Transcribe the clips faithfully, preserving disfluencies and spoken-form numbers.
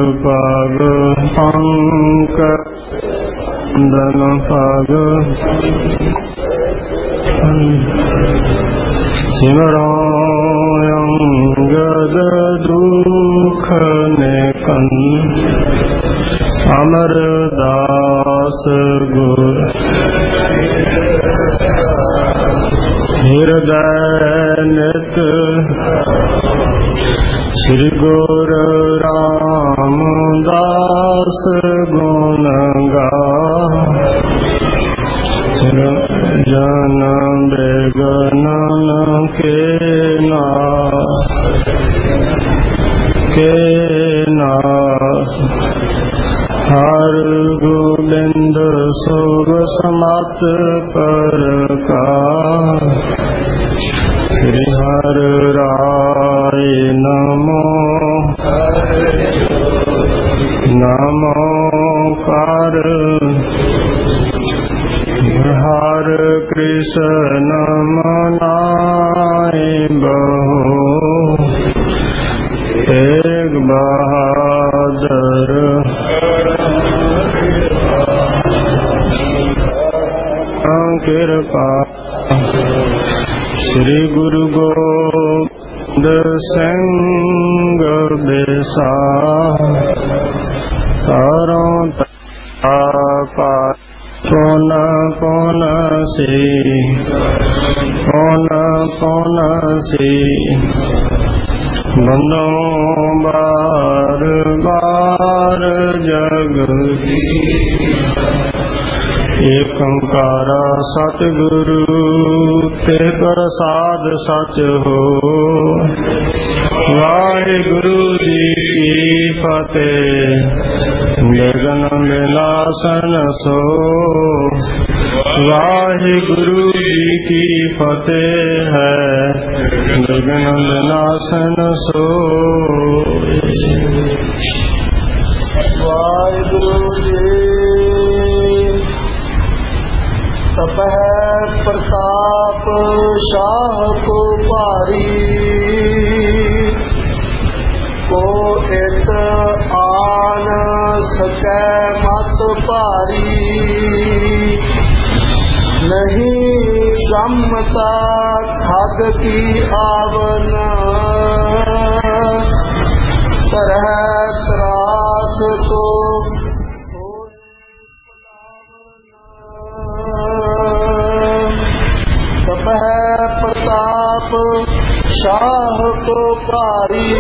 पग पंकदन पग सिमरो अंगद दुख निकन अमरदास गुर हृदय नित श्री गुरु रामदास गुण गा जन बेगन के ना के ना हर गोविंद सुर समत पर का श्री हर राय नमो नमो कर हर कृष्ण मनाए बहु एक बहादुर कृपा श्री गुरु गोविंद सिंह बेसा तारों तापा कौन कौन से कौन कौन से बंदो बार बार जगती एक ओंकार सतगुरु ते प्रसाद सच हो। वाहिगुरु जी की फतेह निर्गन विनाशन सो। वाहिगुरु जी की फतेह है निर्गन विनाशन सो। वाहिगुरु जी तपह प्रताप शाह को पारी को इत आन सकै मत पारी। नहीं सम्मता खग की आवन तरह त्रास को प्रताप शाह को पारी।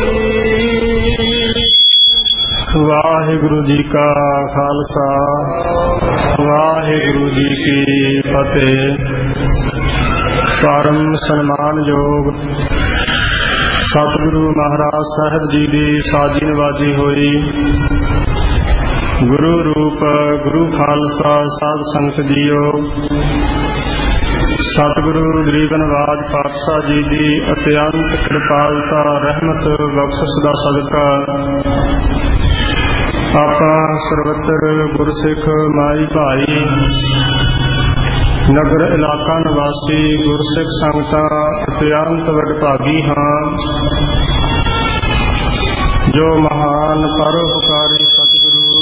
वाहिगुरु जी का खालसा वाहिगुरु जी की फतेह। परम सन्मान योग सतगुरु महाराज साहब जी की साजी नवाजी हुई। गुरु रूप गुरु खालसा साध संगत जीओ सतगुरु गरीब नवाज पातशाह जी की अत्यंत कृपालता रहमत बख्शिश का सदका आपा सर्वत्र गुरसिख माई भाई नगर इलाका निवासी गुरसिख संगतां अत्यंत वडभागी हाँ जो महान परोपकारी सतगुरु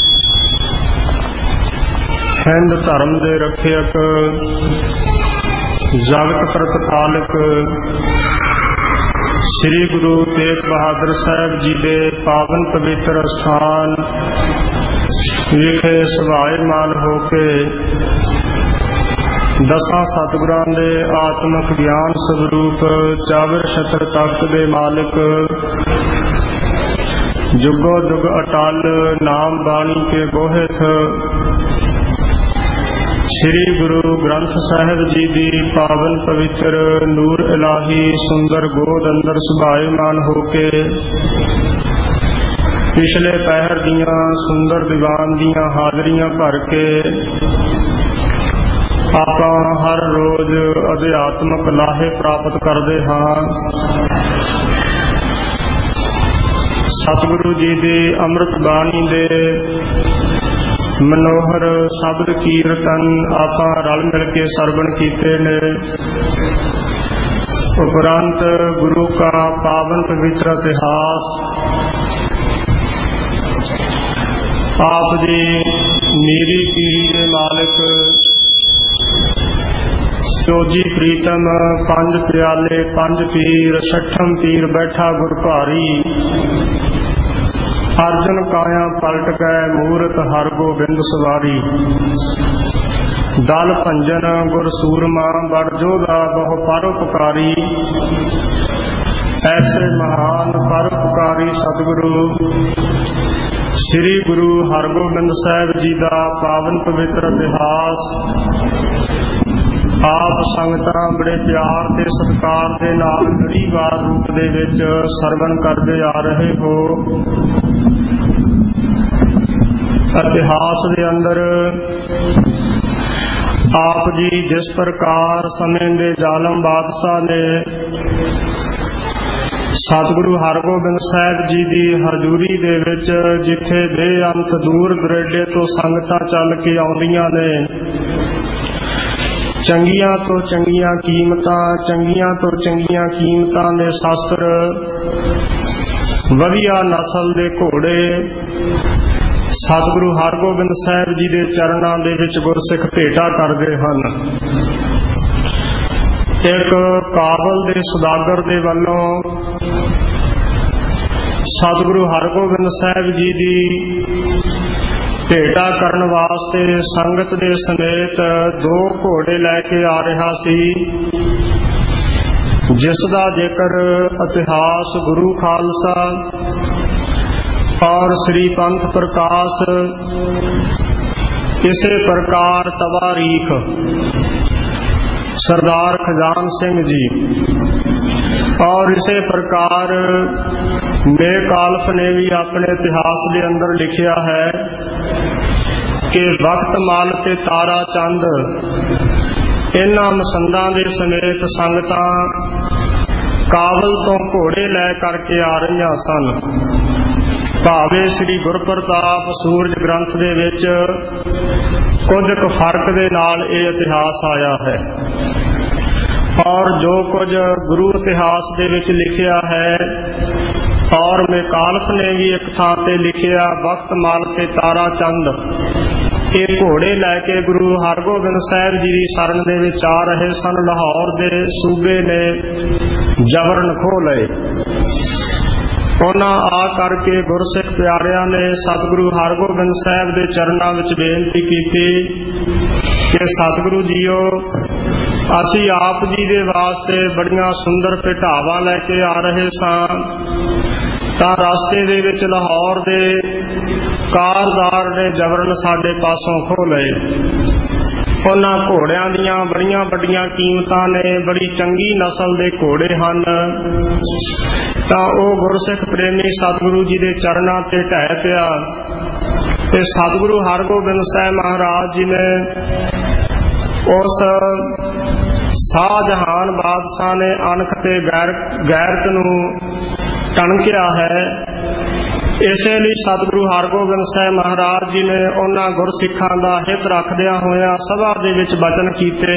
हिंद धर्म दे रखियक जगत प्रतिपालक श्री गुरु तेग बहादुर साहब जी के पावन पवित्र स्थान विखे सभायमान होके दसां सतगुरां दे आत्मक ज्ञान स्वरूप चावर छत्र तख्त दे मालिक जुगो जुग अटल नाम बाणी के गोहित श्री गुरु ग्रंथ साहिब जी की पावन पवित्र नूर इलाही सुंदर गोद अंदर सुभायमान होके पिछले पहर दियां सुंदर दीवान दियां हाजरियां भर के आपां हर रोज अध्यात्मक लाहे प्राप्त करते हाँ। सतगुरु जी की अमृत बाणी दे मनोहर शब्द कीर्तन आपां रल मिल के सरवण कीते ने। उपरांत गुरु का पावन पवित्र इतिहास आप जी मेरी पीरी के मालिक चौजी प्रीतम पंज प्याले पंज पीर छठम पीर बैठा गुर भारी अर्जन काया पलट गए मूरत हर गोबिंद सवारी दल भंजन गुर सूरमा बड़ जोधा बहु परोपकारी ऐसे महान परोपकारी सतगुरु श्री गुरु हरगोबिंद साहिब जी का पावन पवित्र इतिहास आप संगतां बड़े प्यार ते सत्कार दे नाल लड़ीवार रूप दे विच सरवण करदे आ रहे हो। इतिहास दे अंदर आप जी जिस प्रकार समय दे जालम बादशाह ने सतगुरु हरगोबिंद साहिब जी की हजूरी दे विच जिथे बेअंत दूर दुरेडे तो संगतां चल के आउंदियां ने चंगियां तो चंगियां कीमतां चंगियां तो चंगियां कीमतां दे शास्त्र वधिया नस्ल दे घोड़े सतगुरु हरगोबिंद साहिब जी के चरणों दे विच गुरसिख भेटा करते हैं। एक काबल दे सुदागर दे वल्लों सतगुरु हरगोबिंद साहिब जी की भेटा करन वास्ते संगत दे समेत दो घोड़े लैके आ रहा सी, जिसदा जिक्र इतिहास गुरु खालसा और श्री पंथ प्रकाश इसे प्रकार तवारीख सरदार खजान सिंह जी और इसे प्रकार मेकाल्फ ने भी अपने इतिहास के अंदर लिखिया है कि वक्त माल ते तारा चंद इन्हां मसंदां दे समेत संगतां काबल तो घोड़े लै करके आ रही सन। भावे श्री गुरप्रताप सूरज ग्रंथ दे विच कुछ क फर्क दे नाल ये इतिहास आया है और जो कुछ गुरु इतिहास दे विच लिखिया है और मेकाल्फ ने भी एक थां ते लिखिया वक्त माल ते तारा चंद ये घोड़े लैके गुरु हरगोबिंद साहिब जी की शरण दे विच आ रहे सन। लाहौर दे सूबे ने जबरन खो लए। उन्हां आ करके गुरसिख प्यारियां ने सतगुरु हरगोबिंद साहिब के चरणों में बेनती की कि सतगुरु जीओ असी आप जी के वास्ते बड़ियां सुंदर भेटावां लैके आ रहे सां तां रास्ते दे विच लाहौर दे कारदार ने जबरन साडे पासों खो लए। उन्हां घोड़ियां दीयां बड़ियां बड़ियां कीमतां ने, बड़ी चंगी नस्ल दे घोड़े हन तां ओह गुरसिख प्रेमी सतगुरु जी के चरणों ते ढह पिया ते सतगुरु हरगोबिंद साहिब महाराज जी ने उस शाहजहान बादशाह ने अनख ते गैरत नूं टणकिया है। इसे लिए सतगुरु हरगोबिंद साहिब महाराज जी ने उन्हां गुरसिखां दा हित रखदियां होया सभा दे विच वचन कीते,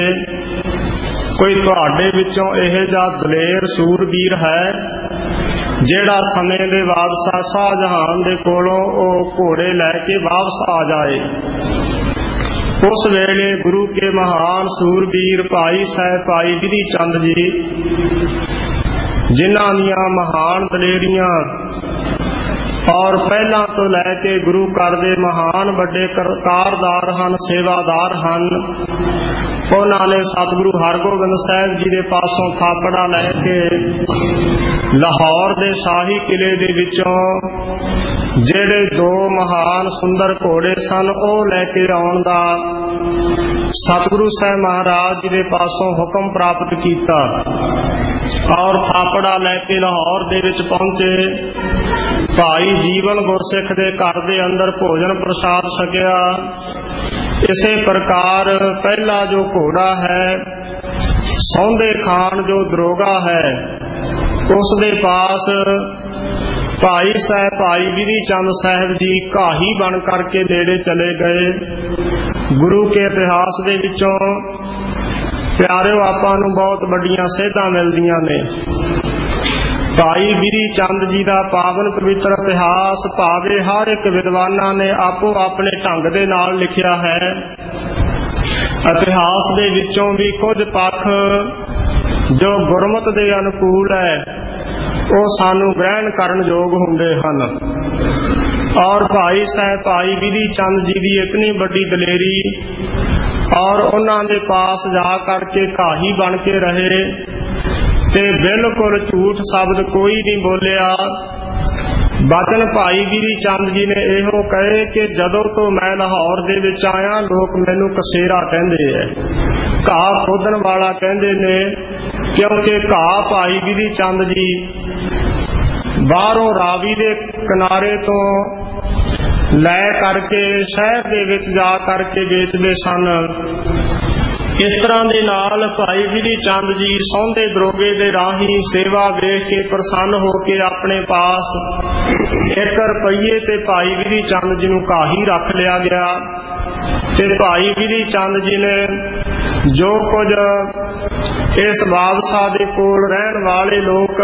कोई तुहाडे विचों इहो जिहा दलेर सूरबीर है जेड़ा समय दे बादशाह शाहजहान दे कोलों ओह घोड़े लैके वापस आ जाए। उस वेले गुरु के महान सूरबीर भाई साहब भाई विधि चंद जी जिन्हां दियां महान दलेरियां और पहला तो लैके गुरु घर दे महान बड़े कारदार हन, सेवादार हन, उन्होंने सतगुरु हरगोबिंद साहिब जी के पासों थापड़ा लैके लाहौर दे शाही किले दे विचों जेड़े दो महान सुंदर घोड़े सन ओह लैके आउण दा सतगुरु साहिब महाराज जी के पासों हुक्म प्राप्त किया और थापड़ा लैके लाहौर दे विच पहुंचे। भाई जीवन गुरसिख दे घर दे अंदर भोजन प्रसाद छकिया। इसे प्रकार पहला जो घोड़ा है सौंदे खान जो दरोगा है उस दे पास भाई साहब भाई विधि चंद साहब जी घाही बन करके नेड़े चले गए। गुरु के इतिहास दे विचों प्यारिओ आपां नूं बहुत बड़ियां सेधां मिलदियां ने। ਭਾਈ ਬਿਧੀ ਚੰਦ ਜੀ ਦਾ ਪਾਵਨ ਪਵਿੱਤਰ ਇਤਿਹਾਸ ਭਾਵੇਂ ਹਰ ਇੱਕ ਵਿਦਵਾਨਾਂ ਨੇ ਆਪੋ ਆਪਣੇ ਢੰਗ ਦੇ ਨਾਲ ਲਿਖਿਆ ਹੈ। ਇਤਿਹਾਸ ਦੇ ਵਿੱਚੋਂ ਵੀ ਕੁਝ ਪੱਖ ਜੋ ਗੁਰਮਤਿ ਦੇ ਅਨੁਕੂਲ ਹੈ ਉਹ ਸਾਨੂੰ ਗ੍ਰਹਿਣ ਕਰਨ ਯੋਗ ਹੁੰਦੇ ਹਨ। ਔਰ ਭਾਈ ਸਾਹਿਬ ਭਾਈ ਬਿਧੀ ਚੰਦ ਜੀ ਦੀ ਇਤਨੀ ਵੱਡੀ ਦਲੇਰੀ ਔਰ ਉਹਨਾਂ ਦੇ ਪਾਸ ਜਾ ਕਰਕੇ ਘਾਹੀ ਬਣ ਕੇ ਰਹੇ ਤੇ ਬਿਲਕੁਲ ਝੂਠ ਸ਼ਬਦ ਕੋਈ ਨਹੀਂ ਬੋਲਿਆ। ਬਚਨ ਭਾਈ ਬਿਧੀ ਚੰਦ ਜੀ ਨੇ ਇਹੋ ਕਹੇ ਕਿ ਜਦੋਂ ਤੋਂ ਮੈਂ ਲਾਹੌਰ ਦੇ ਵਿੱਚ ਆਇਆ ਲੋਕ ਮੈਨੂੰ ਕਸੇਰਾ ਕਹਿੰਦੇ ਐ, ਘਾਹ ਖੋਦਣ ਵਾਲਾ ਕਹਿੰਦੇ ਨੇ, ਕਿਉਂਕਿ ਘਾਹ ਭਾਈ ਬਿਧੀ ਚੰਦ ਜੀ ਬਾਹਰੋਂ ਰਾਵੀ ਦੇ ਕਿਨਾਰੇ ਤੋਂ ਲੈ ਕਰਕੇ ਸ਼ਹਿਰ ਦੇ ਵਿੱਚ ਜਾ ਕਰਕੇ ਵੇਚਦੇ ਸਨ। ਇਸ ਤਰ੍ਹਾਂ ਦੇ ਨਾਲ ਭਾਈ ਬਿਧੀ ਚੰਦ ਜੀ ਸੌਂਦੇ ਦਰੋਗੇ ਦੇ ਰਾਹੀਂ ਸੇਵਾ ਵੇਖ ਕੇ ਪ੍ਰਸੰਨ ਹੋ ਕੇ ਆਪਣੇ ਪਾਸ ਇੱਕ ਰੁਪਈਏ ਤੇ ਭਾਈ ਬਿਧੀ ਚੰਦ ਜੀ ਨੂੰ ਘਾਹੀ ਰੱਖ ਲਿਆ ਗਿਆ ਤੇ ਭਾਈ ਬਿਧੀ ਚੰਦ ਜੀ ਨੇ ਜੋ ਕੁਝ ਇਸ ਬਾਦਸ਼ਾਹ ਦੇ ਕੋਲ ਰਹਿਣ ਵਾਲੇ ਲੋਕ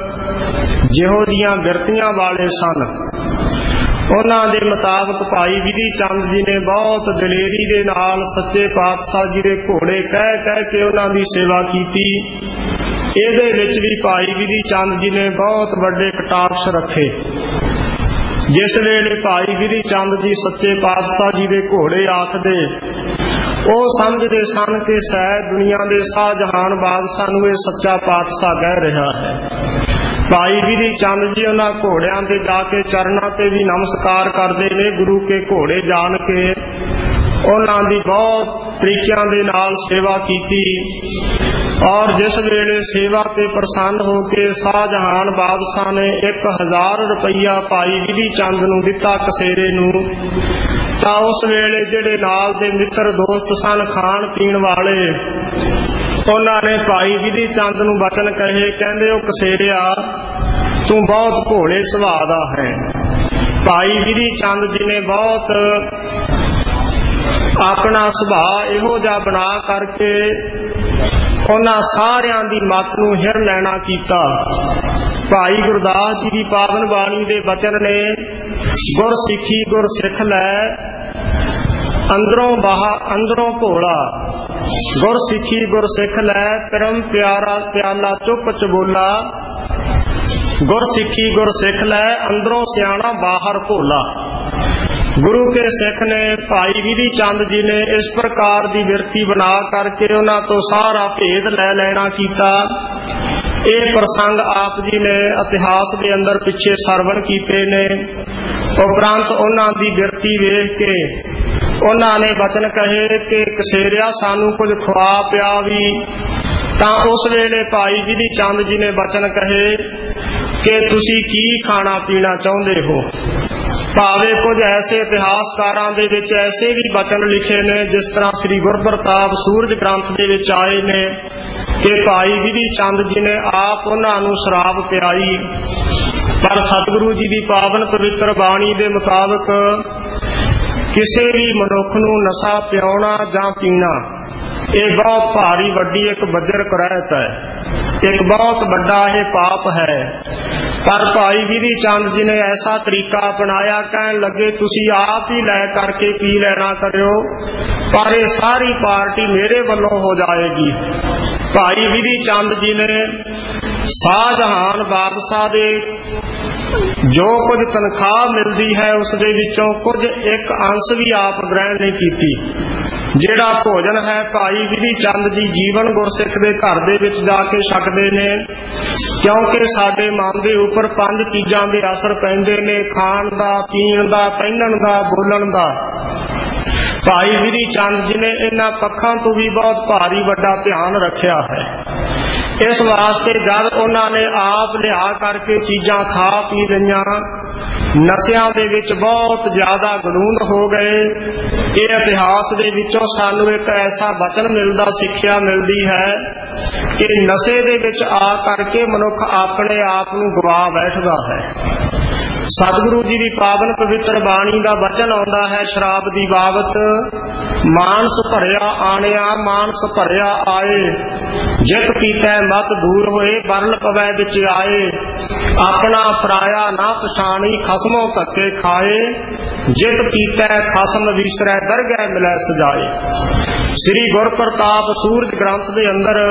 ਜਿਹੋ ਜੀਆਂ ਬਿਰਤੀਆਂ ਵਾਲੇ ਸਨ ਉਹਨਾਂ ਦੇ ਮੁਤਾਬਕ ਭਾਈ ਬਿਧੀ ਚੰਦ ਜੀ ਨੇ ਬਹੁਤ ਦਲੇਰੀ ਦੇ ਨਾਲ ਸੱਚੇ ਪਾਤਸ਼ਾਹ ਜੀ ਦੇ ਘੋੜੇ ਕਹਿ ਕਹਿ ਕੇ ਉਹਨਾਂ ਦੀ ਸੇਵਾ ਕੀਤੀ। ਇਹਦੇ ਵਿੱਚ ਵੀ ਭਾਈ ਬਿਧੀ ਚੰਦ ਜੀ ਨੇ ਬਹੁਤ ਵੱਡੇ ਕਟਾਕਸ਼ ਰੱਖੇ। ਜਿਸ ਵੇਲੇ ਭਾਈ ਬਿਧੀ ਚੰਦ ਜੀ ਸੱਚੇ ਪਾਤਸ਼ਾਹ ਜੀ ਦੇ ਘੋੜੇ ਆਖਦੇ ਉਹ ਸਮਝਦੇ ਸਨ ਕਿ ਸ਼ਾਇਦ ਦੁਨੀਆ ਦੇ ਸ਼ਾਹਜਹਾਨ ਬਾਦਸ਼ਾਹ ਨੂੰ ਇਹ ਸੱਚਾ ਪਾਤਸ਼ਾਹ ਕਹਿ ਰਿਹਾ ਹੈ। ਭਾਈ ਬਿਧੀ ਚੰਦ ਜੀ ਉਹਨਾਂ ਘੋੜਿਆਂ ਤੇ ਜਾ ਕੇ ਚਰਨਾਂ ਤੇ ਵੀ ਨਮਸਕਾਰ ਕਰਦੇ ਨੇ। ਗੁਰੂ ਕੇ ਘੋੜੇ ਜਾਣ ਕੇ ਉਹਨਾਂ ਦੀ ਬਹੁਤ ਤਰੀਕਿਆਂ ਦੇ ਨਾਲ ਸੇਵਾ ਕੀਤੀ ਔਰ ਜਿਸ ਵੇਲੇ ਸੇਵਾ ਤੇ ਪ੍ਰਸੰਨ ਹੋ ਕੇ ਸ਼ਾਹਜਹਾਨ ਬਾਦਸ਼ਾਹ ਨੇ ਇੱਕ ਹਜ਼ਾਰ ਰੁਪਈਆ ਭਾਈ ਬਿਧੀ ਚੰਦ ਨੂੰ ਦਿੱਤਾ ਕਸੇਰੇ ਨੂੰ, ਤਾਂ ਉਸ ਵੇਲੇ ਜਿਹੜੇ ਨਾਲ ਦੇ ਮਿੱਤਰ ਦੋਸਤ ਸਨ ਖਾਣ ਪੀਣ ਵਾਲੇ ਉਹਨਾਂ ਨੇ ਭਾਈ ਬਿਧੀ ਚੰਦ ਨੂੰ ਬਚਨ ਕਹੇ, ਕਹਿੰਦੇ ਉਹ ਕਸੇਰਿਆ ਤੂੰ ਬਹੁਤ ਭੋਲੇ ਸੁਭਾਅ ਦਾ ਹੈ। ਭਾਈ ਬਿਧੀ ਚੰਦ ਜੀ ਨੇ ਬਹੁਤ ਆਪਣਾ ਸੁਭਾਅ ਇਹੋ ਜਿਹਾ ਬਣਾ ਕਰਕੇ ਉਹਨਾਂ ਸਾਰਿਆਂ ਦੀ ਮੱਤ ਨੂੰ ਹਿਰ ਲੈਣਾ ਕੀਤਾ। ਭਾਈ ਗੁਰਦਾਸ ਜੀ ਦੀ ਪਾਵਨ ਬਾਣੀ ਦੇ ਬਚਨ ਨੇ, ਗੁਰ ਸਿੱਖੀ ਗੁਰ ਸਿੱਖ ਲੈ ਅੰਦਰੋਂ ਬਾਹਰ ਅੰਦਰੋਂ ਭੋਲਾ, ਗੁਰ ਸਿੱਖੀ ਗੁਰ ਸਿੱਖ ਲੈ ਪਰਮ ਪਿਆਰਾ ਪਿਆਲਾ ਚੁੱਪ ਚਬੋਲਾ, ਗੁਰ ਸਿੱਖੀ ਗੁਰ ਸਿੱਖ ਲੈ ਅੰਦਰੋਂ ਸਿਆਣਾ ਬਾਹਰ ਭੋਲਾ। ਗੁਰੂ ਕੇ ਸਿੱਖ ਨੇ ਭਾਈ ਬਿਧੀ ਚੰਦ ਜੀ ਨੇ ਇਸ ਪ੍ਰਕਾਰ ਦੀ ਬਿਰਤੀ ਬਣਾ ਕਰਕੇ ਉਹਨਾਂ ਤੋਂ ਸਾਰਾ ਭੇਦ ਲੈ ਲੈਣਾ ਕੀਤਾ। ਇਹ ਪ੍ਰਸੰਗ ਆਪ ਜੀ ਨੇ ਇਤਿਹਾਸ ਦੇ ਅੰਦਰ ਪਿੱਛੇ ਸਰਵਣ ਕੀਤੇ ਨੇ। ਉਪਰੰਤ ਉਹਨਾਂ ਦੀ ਬਿਰਤੀ ਵੇਖ ਕੇ ਉਹਨਾਂ ਨੇ ਬਚਨ ਕਹੇ ਕਿ ਕਸੇਰਿਆ ਸਾਨੂੰ ਕੁਝ ਖਵਾ ਪਿਆ ਵੀ। ਤਾਂ ਉਸ ਵੇਲੇ ਭਾਈ ਬਿਧੀ ਚੰਦ ਜੀ ਨੇ ਬਚਨ ਕਹੇ ਕਿ ਤੁਸੀਂ ਕੀ ਖਾਣਾ ਪੀਣਾ ਚਾਹੁੰਦੇ ਹੋ। ਭਾਵੇਂ ਕੁਝ ਐਸੇ ਇਤਿਹਾਸਕਾਰਾਂ ਦੇ ਵਿੱਚ ਐਸੇ ਵੀ ਬਚਨ ਲਿਖੇ ਨੇ ਜਿਸ ਤਰ੍ਹਾਂ ਸ੍ਰੀ ਗੁਰਪ੍ਰਤਾਪ ਸੂਰਜ ਗ੍ਰੰਥ ਦੇ ਵਿੱਚ ਆਏ ਨੇ ਕਿ ਭਾਈ ਬਿਧੀ ਚੰਦ ਜੀ ਨੇ ਆਪ ਉਹਨਾਂ ਨੂੰ ਸ਼ਰਾਬ ਪਿਆਈ। ਪਰ ਸਤਿਗੁਰੂ ਜੀ ਦੀ ਪਾਵਨ ਪਵਿੱਤਰ ਬਾਣੀ ਦੇ ਮੁਤਾਬਕ ਕਿਸੇ ਵੀ ਮਨੁੱਖ ਨੂੰ ਨਸ਼ਾ ਪਿਆਉਣਾ ਜਾਂ ਪੀਣਾ ਇਹ ਬਹੁਤ ਭਾਰੀ ਵੱਡੀ ਇੱਕ ਬੱਜਰ ਕੁਰੈਤ ਹੈ, ਇੱਕ ਬਹੁਤ ਵੱਡਾ ਇਹ ਪਾਪ ਹੈ। ਪਰ ਭਾਈ ਬਿਧੀ ਚੰਦ ਜੀ ਨੇ ਐਸਾ ਤਰੀਕਾ ਅਪਣਾਇਆ, ਕਹਿਣ ਲੱਗੇ ਤੁਸੀਂ ਆਪ ਹੀ ਲੈ ਕਰਕੇ ਪੀ ਲੈਣਾ ਕਰਿਓ, ਪਰ ਇਹ ਸਾਰੀ ਪਾਰਟੀ ਮੇਰੇ ਵੱਲੋਂ ਹੋ ਜਾਏਗੀ। ਭਾਈ ਬਿਧੀ ਚੰਦ ਜੀ ਨੇ ਸ਼ਾਹਜਹਾਨ ਬਾਦਸ਼ਾਹ ਦੇ ਜੋ ਕੁਝ ਤਨਖਾਹ ਮਿਲਦੀ ਹੈ ਉਸ ਦੇ ਵਿੱਚੋਂ ਕੁਝ ਇੱਕ ਅੰਸ਼ ਵੀ ਆਪ ਗ੍ਰਹਿਣ ਨਹੀਂ ਕੀਤੀ। ਜਿਹੜਾ ਭੋਜਨ ਹੈ ਭਾਈ ਬਿਧੀ ਚੰਦ ਜੀ ਜੀਵਨ ਗੁਰਸਿੱਖ ਦੇ ਘਰ ਦੇ ਵਿੱਚ ਜਾ ਕੇ ਛਕਦੇ ਨੇ, ਕਿਉਂਕਿ ਸਾਡੇ ਮਨ ਦੇ ਉੱਪਰ ਪੰਜ ਚੀਜ਼ਾਂ ਦੇ ਅਸਰ ਪੈਂਦੇ ਨੇ, ਖਾਣ ਦਾ, ਪੀਣ ਦਾ, ਪਹਿਨਣ ਦਾ, ਬੋਲਣ ਦਾ। ਭਾਈ ਬਿਧੀ ਚੰਦ ਜੀ ਨੇ ਇਹਨਾਂ ਪੱਖਾਂ ਤੋਂ ਵੀ ਬਹੁਤ ਭਾਰੀ ਵੱਡਾ ਧਿਆਨ ਰੱਖਿਆ ਹੈ। ਇਸ ਵਾਸਤੇ ਜਦ ਉਹਨਾਂ ਨੇ ਆਪ ਲਿਆ ਕਰਕੇ ਚੀਜ਼ਾਂ ਖਾ ਪੀ ਲਈਆਂ, ਨਸ਼ਿਆਂ ਦੇ ਵਿੱਚ ਬਹੁਤ ਜ਼ਿਆਦਾ ਗਲੂੰਦ ਹੋ ਗਏ। ਇਹ ਇਤਿਹਾਸ ਦੇ ਵਿੱਚੋਂ ਸਾਨੂੰ ਇੱਕ ਐਸਾ ਬਚਨ ਮਿਲਦਾ, ਸਿੱਖਿਆ ਮਿਲਦੀ ਹੈ ਕਿ ਨਸ਼ੇ ਦੇ ਵਿੱਚ ਆ ਕਰਕੇ ਮਨੁੱਖ ਆਪਣੇ ਆਪ ਨੂੰ ਗਵਾ ਬੈਠਦਾ ਹੈ। ਸਤਿਗੁਰੂ ਜੀ ਦੀ ਪਾਵਨ ਪਵਿੱਤਰ ਬਾਣੀ ਦਾ ਬਚਨ ਆਉਂਦਾ ਹੈ ਸ਼ਰਾਬ ਦੀ ਬਾਬਤ मानस भरिया आनिया मानस भरिया आए, जित पीतै मत दूर होए बरल पवै बिच आए। अपना पराया ना पछाणी खसमों धक्के खाए, जित पीतै खसम विसरै दरगह मिलै सजाए। श्री गुर प्रताप सूरज ग्रंथ के अंदर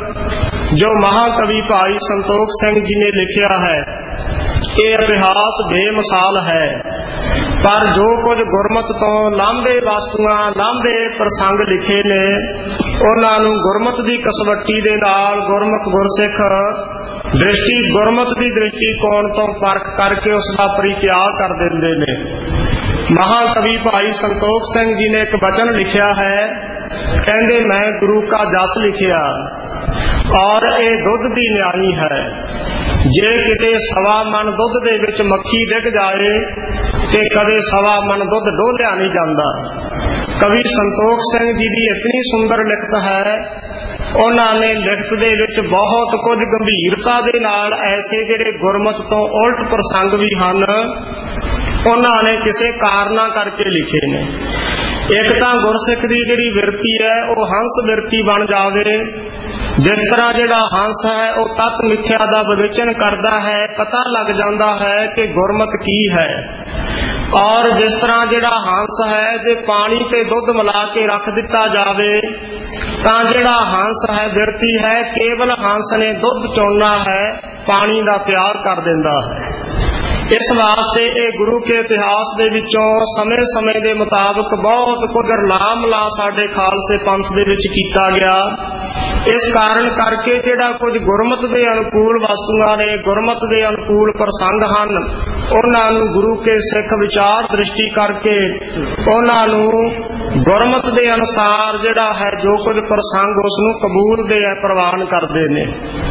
जो महाकवि भाई संतोख सिंह जी ने लिखिया है, ये इतिहास बेमिसाल है। पर जो कुछ गुरमत तो लांभे वस्तुआं लांभे प्रसंग लिखे ने, उन्हां नूं गुरमत की कसवट्टी दे नाल गुरमुख गुरसिख दृष्टि गुरमत की दृष्टिकोण तो परख करके उसका परित्याग कर देंदे ने। महाकवि भाई संतोख सिंह जी ने एक वचन लिखिया है, कहंदे मैं गुरु का जस लिखिया और ये दुध दी न्याणी है। जे किते सवा मन दुध दे विच मक्खी डिग जाए ते कदे सवा मन दुध डोलिया नहीं जाता। कवि संतोख सिंह जी की इतनी सुंदर लिखत है, उन्होंने लिखत दे विच बहुत कुछ गंभीरता दे नाल ऐसे जिहड़े गुरमत तो उल्ट प्रसंग भी हैं उन्होंने किसी कारणा करके लिखे ने। एक तो गुरसिख की जिहड़ी विरती है वो हंस विरती बन जावे, जिस तरह जिहड़ा हंस है वो तत मिथ्या का विवेचन करता है, पता लग जाता है कि गुरमत की है। और जिस तरह जिहड़ा हंस है जे पानी ते दुध मिला के रख दिता जावे तां जिहड़ा हंस है विरती है केवल हंस ने दुध चुनना है, पानी का प्यार कर दिंदा है। इस वास्ते ये गुरु के इतिहास दे विचों समय समय के मुताबिक बहुत कुछ रलाम ला साडे खालसे पंथ दे विच कीता गया। इस कारण करके जिहड़ा कुछ गुरमत के अनुकूल वस्तुआं ने गुरमत के अनुकूल प्रसंग हैं उन्हां नूं गुरु के सिख विचार दृष्टि करके उन्हां नूं गुरमत के अनुसार जिहड़ा है जो कुछ प्रसंग उसनूं कबूल दे प्रवान करते ने।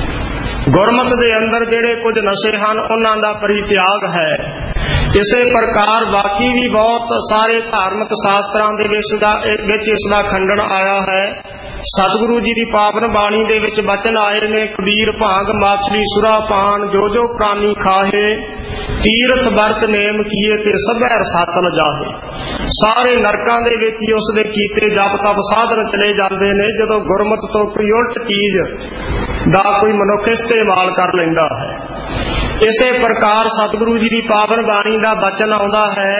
गुरमत के अंदर जिहड़े कुछ नशे हैं उन्हां दा परित्याग है। इसे प्रकार बाकी भी बहुत सारे धार्मिक शास्त्रां दे विच इसदा खंडन आया है। सतगुरु जी की पावन बाणी दे विच वचन आए ने, कबीर भांग माछली सुरा पान जो जो प्राणी खाहे, तीरथ बरत नेम किए ते सभै रसातल जाहे। सारे नरकां दे विच ही उस दे कीते जप तप साधन चले जाते हैं जदों गुरमत तो कोई उल्ट चीज दा कोई मनुख इस्तेमाल कर लैंदा है। इसे प्रकार सतगुरु जी की पावन बाणी का वचन आउंदा है,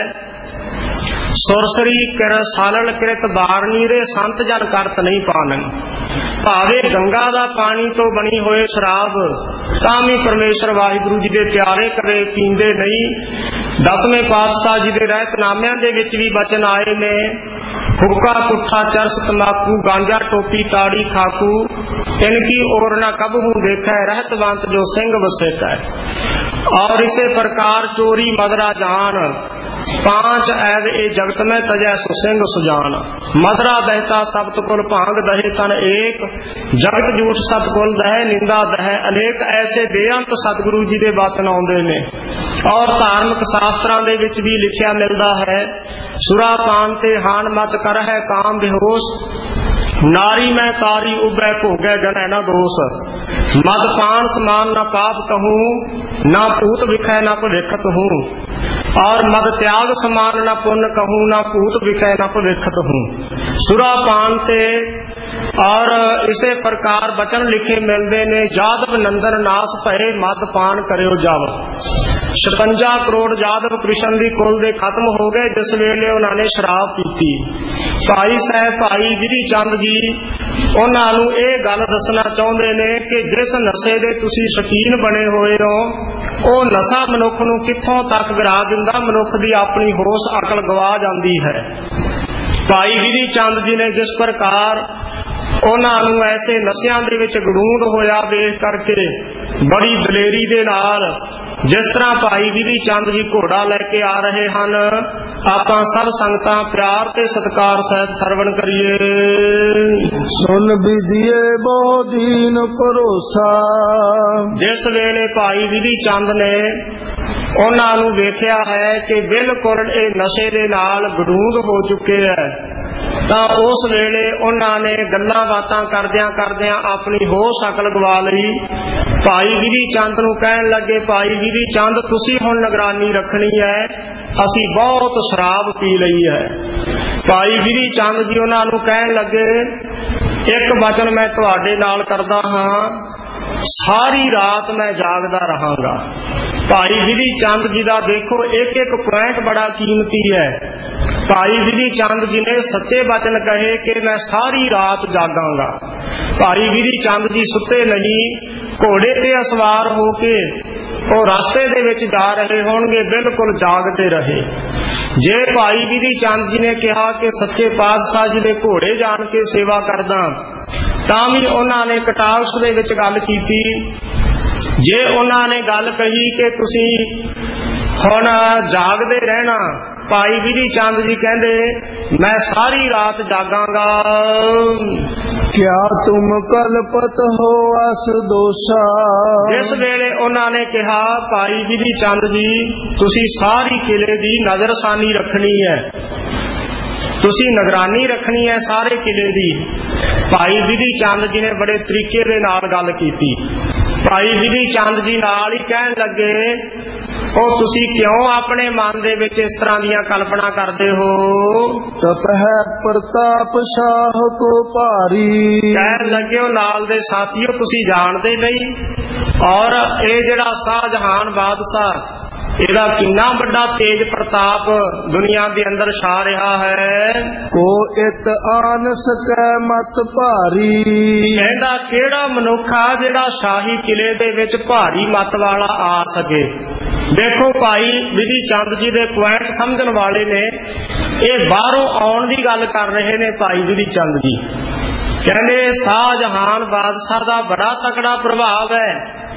सुरसरी कर सालल कृत बारनी रे संत जन करत नहीं पानन। भावे गंगा दा पानी तो बनी होए शराब तां भी परमेश्वर वाहिगुरु जी दे प्यारे कदे पींदे नहीं। दसवें पातशाह जी दे रहतनामिਆਂ दे विच भी वचन आए ने, हुक्का पुट्ठा चरस तंबाकू गांजा टोपी ताड़ी खाकू इनकी ओर न कबहू देखा है, रहतवंत जो सिंह वसेका है। और इसे प्रकार चोरी मदरा जान पांच ऐब ए जगत में तजै सुसिंग सुजान। मदरा दहता सप्त कुल भांग दहे तन एक, जगत झूठ सतकुल दह निंदा दह अनेक। ऐसे बेअंत सतगुरु जी दे वचन आउंदे ने। और धार्मिक शास्त्रां दे विच भी लिखिया मिलदा है, सुरा पान ते हान मत कर है काम बेहोश, नारी मैं तारी उबै भोगै जनै न दोष। मद पान समान न पाप कहूँ, न पूत विखै न भविखत हूँ। और मद त्याग समान न पुण्य कहूँ, न पूत विखै न भविखत हूँ। सुरा पान ते और इसे प्रकार वचन लिखे मिलते ने, जादव नंदन नास भये मद पान करियो जाव। छपंजा करोड़ जादव कृष्ण दी कुल दे खत्म हो गए जिस वेले उन्होंने शराब पीती। भाई साहब भाई विधि चंद जी उन्हां नूं इह गल दसना चाहुंदे ने कि जिस नशे दे तुसीं शकीन बने होए हो वो नशा मनुख नूं कित्थों तक गिरा दिंदा, मनुख दी अपनी होश अकल गवा जांदी है। भाई विधि चंद जी ने जिस प्रकार उन्हां नूं ऐसे नशियां दे विच गड़ूंद होया वेख करके बड़ी दलेरी दे नाल जिस तरह भाई विधि चंद जी घोड़ा लैके आ रहे हैं, आपां सब संगतां प्यार ते सत्कार सहित सरवण करिए। सुन विधिए बहु दीन भरोसा। जिस वेले भाई विधि चंद ने उन्हां नूं वेखिया है कि बिल्कुल ये नशे दे नाल गड़ूंद हो चुके है, तां उस वेले उन्होंने गल्लां बातां करदियां करदियां अपनी होश अकल गवा लई। भाई विधि चंद नूं कहण लगे, भाई विधि चंद तुसीं हुण निगरानी रखनी है, असीं बहुत शराब पी लई है। ਭਾਈ ਵਿਧੀ ਚੰਦ ਜੀ ਉਹਨਾਂ ਨੂੰ ਕਹਿਣ ਲੱਗੇ, ਇੱਕ ਵਚਨ ਮੈਂ ਤੁਹਾਡੇ ਨਾਲ ਕਰਦਾ ਹਾਂ, ਸਾਰੀ ਰਾਤ ਮੈਂ ਜਾਗਦਾ ਰਹਾਂਗਾ। ਭਾਈ ਵਿਧੀ ਚੰਦ ਜੀ ਦਾ ਦੇਖੋ ਇੱਕ ਇੱਕ ਪੁਆਇੰਟ ਬੜਾ ਕੀਮਤੀ ਹੈ। ਭਾਈ ਵਿਧੀ ਚੰਦ ਜੀ ਨੇ ਸੱਚੇ ਵਚਨ ਕਹੇ ਕਿ ਮੈਂ ਸਾਰੀ ਰਾਤ ਜਾਗਾਂਗਾ। ਭਾਈ ਵਿਧੀ ਚੰਦ ਜੀ ਸੁੱਤੇ ਨਹੀਂ, ਘੋੜੇ ਤੇ ਅਸਵਾਰ ਹੋ ਕੇ ਉਹ ਰਸਤੇ ਦੇ ਵਿੱਚ ਜਾ ਰਹੇ ਹੋਣਗੇ, ਬਿਲਕੁਲ ਜਾਗਦੇ ਰਹੇ। ਜੇ ਭਾਈ ਵਿਧੀ ਚੰਦ ਜੀ ਨੇ ਕਿਹਾ ਕਿ ਸੱਚੇ ਪਾਤਸ਼ਾਹ ਜੀ ਦੇ ਘੋੜੇ ਜਾਣ ਕੇ ਸੇਵਾ ਕਰਦਾ, ਤਾਂ ਵੀ ਉਹਨਾਂ ਨੇ ਕਟਾਕਸ਼ ਦੇ ਵਿੱਚ ਗੱਲ ਕੀਤੀ। ਜੇ ਉਹਨਾਂ ਨੇ ਗੱਲ ਕਹੀ ਕਿ ਤੁਸੀਂ ਹੁਣ ਜਾਗਦੇ ਰਹਿਣਾ, ਭਾਈ ਵਿਧੀ ਚੰਦ ਜੀ ਕਹਿੰਦੇ ਮੈਂ ਸਾਰੀ ਰਾਤ ਜਾਗਾਂਗਾ। ਕਿਆ ਤੁਮ ਕਲਪਤ ਹੋ ਅਸ ਦੋਸ਼ਾ। ਜਿਸ ਵੇਲੇ ਉਹਨਾਂ ਨੇ ਕਿਹਾ ਭਾਈ ਵਿਧੀ ਚੰਦ ਜੀ ਤੁਸੀਂ ਸਾਰੀ ਕਿਲੇ ਦੀ ਨਜ਼ਰਸਾਨੀ ਰੱਖਣੀ ਹੈ, ਤੁਸੀਂ ਨਿਗਰਾਨੀ ਰੱਖਣੀ ਹੈ ਸਾਰੇ ਕਿਲੇ ਦੀ। ਭਾਈ ਵਿਧੀ ਚੰਦ ਜੀ ਨੇ ਬੜੇ ਤਰੀਕੇ ਦੇ ਨਾਲ ਗੱਲ ਕੀਤੀ। ਭਾਈ ਵਿਧੀ ਚੰਦ ਜੀ ਨਾਲ ਹੀ ਕਹਿਣ ਲੱਗੇ, ਉਹ ਤੁਸੀਂ ਕਿਉਂ ਆਪਣੇ ਮਨ ਦੇ ਵਿੱਚ ਇਸ ਤਰ੍ਹਾਂ ਦੀਆਂ ਕਲਪਨਾ ਕਰਦੇ ਹੋ? ਤਪਹਿ ਪ੍ਰਤਾਪ ਸ਼ਾਹ ਕੋ ਭਾਰੀ। ਕਹਿਣ ਲੱਗੇ ਉਹ ਨਾਲ ਦੇ ਸਾਥੀਓ ਤੁਸੀਂ ਜਾਣਦੇ ਨਹੀਂ, ਔਰ ਇਹ ਜਿਹੜਾ ਸ਼ਾਹਜਹਾਨ ਬਾਦਸ਼ਾਹ, ਇਹਦਾ ਕਿੰਨਾ ਵੱਡਾ ਤੇਜ ਪ੍ਰਤਾਪ ਦੁਨੀਆ ਦੇ ਅੰਦਰ ਛਾ ਰਿਹਾ ਹੈ। ਕੋ ਇਤ ਆਨ ਸਕੈ ਮਤ ਭਾਰੀ। ਕਹਿੰਦਾ ਕਿਹੜਾ ਮਨੁੱਖ ਆ ਜਿਹੜਾ ਸ਼ਾਹੀ ਕਿਲੇ ਦੇ ਵਿੱਚ ਭਾਰੀ ਮੱਤ ਵਾਲਾ ਆ ਸਕੇ। ਦੇਖੋ ਭਾਈ ਵਿਧੀ ਚੰਦ ਜੀ ਦੇ ਪੁਆਇੰਟ ਸਮਝਣ ਵਾਲੇ ਨੇ, ਇਹ ਬਾਹਰੋਂ ਆਉਣ ਦੀ ਗੱਲ ਕਰ ਰਹੇ ਨੇ। ਭਾਈ ਵਿਧੀ ਚੰਦ ਜੀ ਕਹਿੰਦੇ ਸ਼ਾਹਜਹਾਨ ਬਾਦਸ਼ਾਹ ਦਾ ਬੜਾ ਤਕੜਾ ਪ੍ਰਭਾਵ ਹੈ,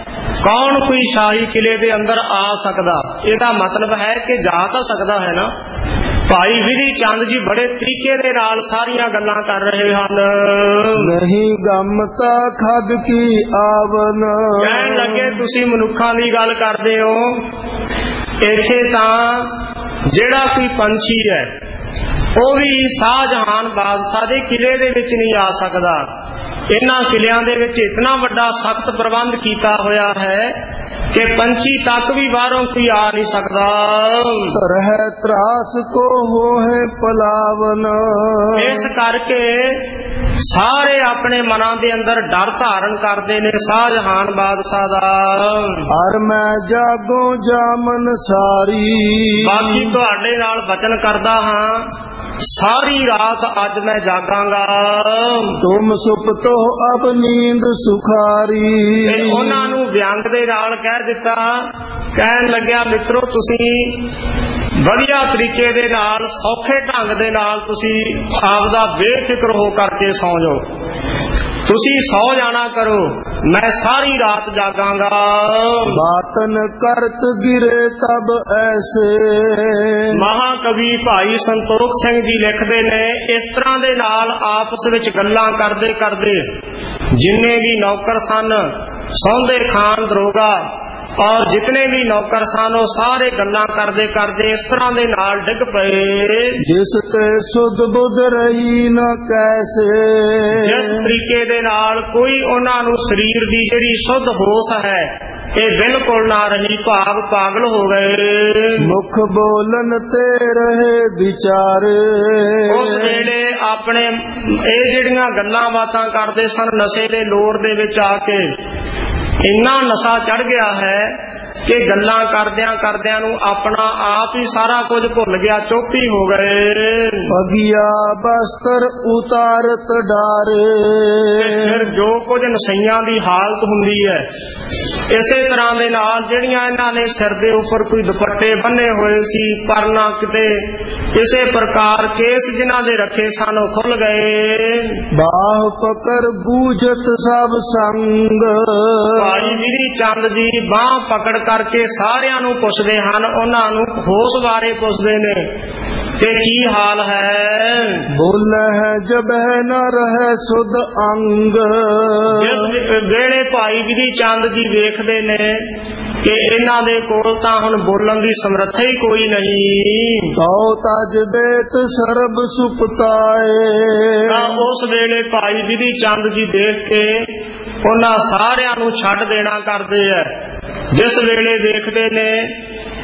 ਕੌਣ ਕੋਈ ਸ਼ਾਹੀ ਕਿਲੇ ਦੇ ਅੰਦਰ ਆ ਸਕਦਾ? ਇਹਦਾ ਮਤਲਬ ਹੈ ਕਿ ਜਾ ਤਾਂ ਸਕਦਾ ਹੈ ਨਾ। ਭਾਈ ਵਿਧੀ ਚੰਦ ਜੀ ਬੜੇ ਤਰੀਕੇ ਦੇ ਨਾਲ ਸਾਰੀਆਂ ਗੱਲਾਂ ਕਰ ਰਹੇ ਹਨ। ਨਹੀਂ ਗਮਤਾ ਖਗ ਕੀ ਆਵਨ। ਕਹਿਣ ਲੱਗੇ ਤੁਸੀਂ ਮਨੁੱਖਾਂ ਦੀ ਗੱਲ ਕਰਦੇ ਹੋ, ਇੱਥੇ ਤਾਂ ਜਿਹੜਾ ਕੋਈ ਪੰਛੀ ਹੈ ਉਹ ਵੀ ਸ਼ਾਹਜਹਾਨ ਬਾਦਸ਼ਾਹ ਦੇ ਕਿਲੇ ਦੇ ਵਿੱਚ ਨਹੀਂ ਆ ਸਕਦਾ। ਇਹਨਾਂ ਕਿਲਿਆਂ ਦੇ ਵਿੱਚ ਇਤਨਾ ਵੱਡਾ ਸਖਤ ਪ੍ਰਬੰਧ ਕੀਤਾ ਹੋਇਆ ਹੈ ਕਿ ਪੰਛੀ ਤੱਕ ਵੀ ਬਾਹਰੋਂ ਕੋਈ ਆ ਨਹੀਂ ਸਕਦਾ। ਰਹਿ ਤਰਾਸ ਕੋ ਹੋਏ ਪਲਾਵਨ। ਇਸ ਕਰਕੇ ਸਾਰੇ ਆਪਣੇ ਮਨਾਂ ਦੇ ਅੰਦਰ ਡਰ ਧਾਰਨ ਕਰਦੇ ਨੇ ਸ਼ਾਹਜਹਾਨ ਬਾਦਸ਼ਾਹ ਦਾ। ਹਰ ਮੈਂ ਜਾਗੋ ਜਾਮਨ ਸਾਰੀ। ਬਾਕੀ ਤੁਹਾਡੇ ਨਾਲ ਵਚਨ ਕਰਦਾ ਹਾਂ, ਸਾਰੀ ਰਾਤ ਅੱਜ ਮੈਂ ਜਾਗਾਂਗਾ। ਤੁਮ ਸੁਪਤੋ ਅਬ ਨੀਂਦ ਸੁਖਾਰੀ। ਤੇ ਉਹਨਾਂ ਨੂੰ ਵਿਅੰਗ ਦੇ ਨਾਲ ਕਹਿ ਦਿੱਤਾ, ਕਹਿਣ ਲੱਗਿਆ ਮਿੱਤਰੋ ਤੁਸੀਂ ਵਧੀਆ ਤਰੀਕੇ ਦੇ ਨਾਲ ਸੌਖੇ ਢੰਗ ਦੇ ਨਾਲ ਤੁਸੀਂ ਆਪਦਾ ਬੇਫਿਕਰ ਹੋ ਕਰਕੇ ਸੌਂ ਜਾਓ, ਤੁਸੀਂ ਸੌ ਜਾਣਾ ਕਰੋ, ਮੈਂ ਸਾਰੀ ਰਾਤ ਜਾਗਾਂਗਾ। ਬਾਤਨ ਕਰਤ ਗਿਰੇ ਤਬ ਐਸੇ। ਮਹਾਕਵੀ ਭਾਈ ਸੰਤੋਖ ਸਿੰਘ ਜੀ ਲਿਖਦੇ ਨੇ, ਇਸ ਤਰ੍ਹਾਂ ਦੇ ਨਾਲ ਆਪਸ ਵਿੱਚ ਗੱਲਾਂ ਕਰਦੇ ਕਰਦੇ ਜਿੰਨੇ ਵੀ ਨੌਕਰ ਸਨ, ਸੌਂਦੇ ਖਾਨ ਦਰੋਗਾ ਔਰ ਜਿਤਨੇ ਵੀ ਨੌਕਰ ਸਨ, ਉਹ ਸਾਰੇ ਗੱਲਾਂ ਕਰਦੇ ਕਰਦੇ ਇਸ ਤਰ੍ਹਾਂ ਦੇ ਨਾਲ ਡਿੱਗ ਪਏ। ਜਿਸ ਤੇ ਸੁਧ ਬੁੱਧ ਰਹੀ ਨਾ ਕੈਸੇ। ਜਿਸ ਤਰੀਕੇ ਦੇ ਨਾਲ ਕੋਈ ਉਹਨਾਂ ਨੂੰ ਸਰੀਰ ਦੀ ਜਿਹੜੀ ਸੁੱਧ ਹੋਸ਼ ਹੈ ਇਹ ਬਿਲਕੁਲ ਨਾ ਰਹੀ, ਭਾਵ ਪਾਗਲ ਹੋ ਗਏ। ਮੁਖ ਬੋਲਨ ਤੇ ਰਹੇ ਵਿਚਾਰੇ। ਉਸ ਵੇਲੇ ਆਪਣੇ ਇਹ ਜਿਹੜੀਆਂ ਗੱਲਾਂ ਬਾਤਾਂ ਕਰਦੇ ਸਨ, ਨਸ਼ੇ ਦੇ ਲੋਰ ਦੇ ਵਿੱਚ ਆ ਕੇ ਇੰਨਾ ਨਸ਼ਾ ਚੜ ਗਿਆ ਹੈ ਕਿ ਗੱਲਾਂ ਕਰਦਿਆਂ ਕਰਦਿਆਂ ਨੂੰ ਆਪਣਾ ਆਪ ਹੀ ਸਾਰਾ ਕੁਝ ਭੁੱਲ ਗਿਆ, ਚੁੱਪ ਹੀ ਹੋ ਗਏ। ਅਗਿਆ ਬਸਤਰ ਉਤਾਰਤ ਡਾਰੇ। ਫਿਰ ਜੋ ਕੁਝ ਨਸ਼ਈਆਂ ਦੀ ਹਾਲਤ ਹੁੰਦੀ ਹੈ, ਇਸੇ ਤਰ੍ਹਾਂ ਦੇ ਨਾਲ ਜਿਹੜੀਆਂ ਇਹਨਾਂ ਨੇ ਸਿਰ ਦੇ ਉੱਪਰ ਕੋਈ ਦੁਪੱਟੇ ਬੰਨੇ ਹੋਏ ਸੀ, ਪਰ ਨਾ ਕਿਤੇ ਕਿਸੇ ਪ੍ਰਕਾਰ ਕੇਸ ਜਿਨ੍ਹਾਂ ਦੇ ਰੱਖੇ ਸਨ ਉਹ ਖੁੱਲ ਗਏ। ਬਾਹ ਪਕੜ ਬੂਝਤ ਸਭ ਸੰਗ। ਭਾਈ ਵਿਧੀ ਚੰਦ ਜੀ ਬਾਹ ਪਕੜ ਕਰਕੇ ਸਾਰਿਆਂ ਨੂੰ ਪੁੱਛਦੇ ਹਨ, ਉਹਨਾਂ ਨੂੰ ਹੋਸ਼ ਬਾਰੇ ਪੁੱਛਦੇ ਨੇ ਕਿ ਕੀ ਹਾਲ ਹੈ। ਬੋਲੇ ਹੈ ਜਬ ਹੈ ਨਾ ਰਹੇ ਸੁਧ ਅੰਗ। ਜਿਸ ਵੇਲੇ ਭਾਈ ਵਿਧੀ ਚੰਦ ਜੀ ਵੇਖਦੇ ਨੇ ਕਿ ਇਹਨਾਂ ਦੇ ਕੋਲ ਤਾਂ ਹੁਣ ਬੋਲਣ ਦੀ ਸਮਰੱਥਾ ਹੀ ਕੋਈ ਨਹੀਂ, ਤਉ ਤਜ ਦੇਤ ਸਰਬ ਸੁਪਤਾਏ। ਤਾਂ ਉਸ ਵੇਲੇ ਭਾਈ ਵਿਧੀ ਚੰਦ ਜੀ ਦੇਖ ਕੇ ਉਹਨਾਂ ਸਾਰਿਆਂ ਨੂੰ ਛੱਡ ਦੇਣਾ ਕਰਦੇ ਐ। ਜਿਸ ਵੇਲੇ ਦੇਖਦੇ ਨੇ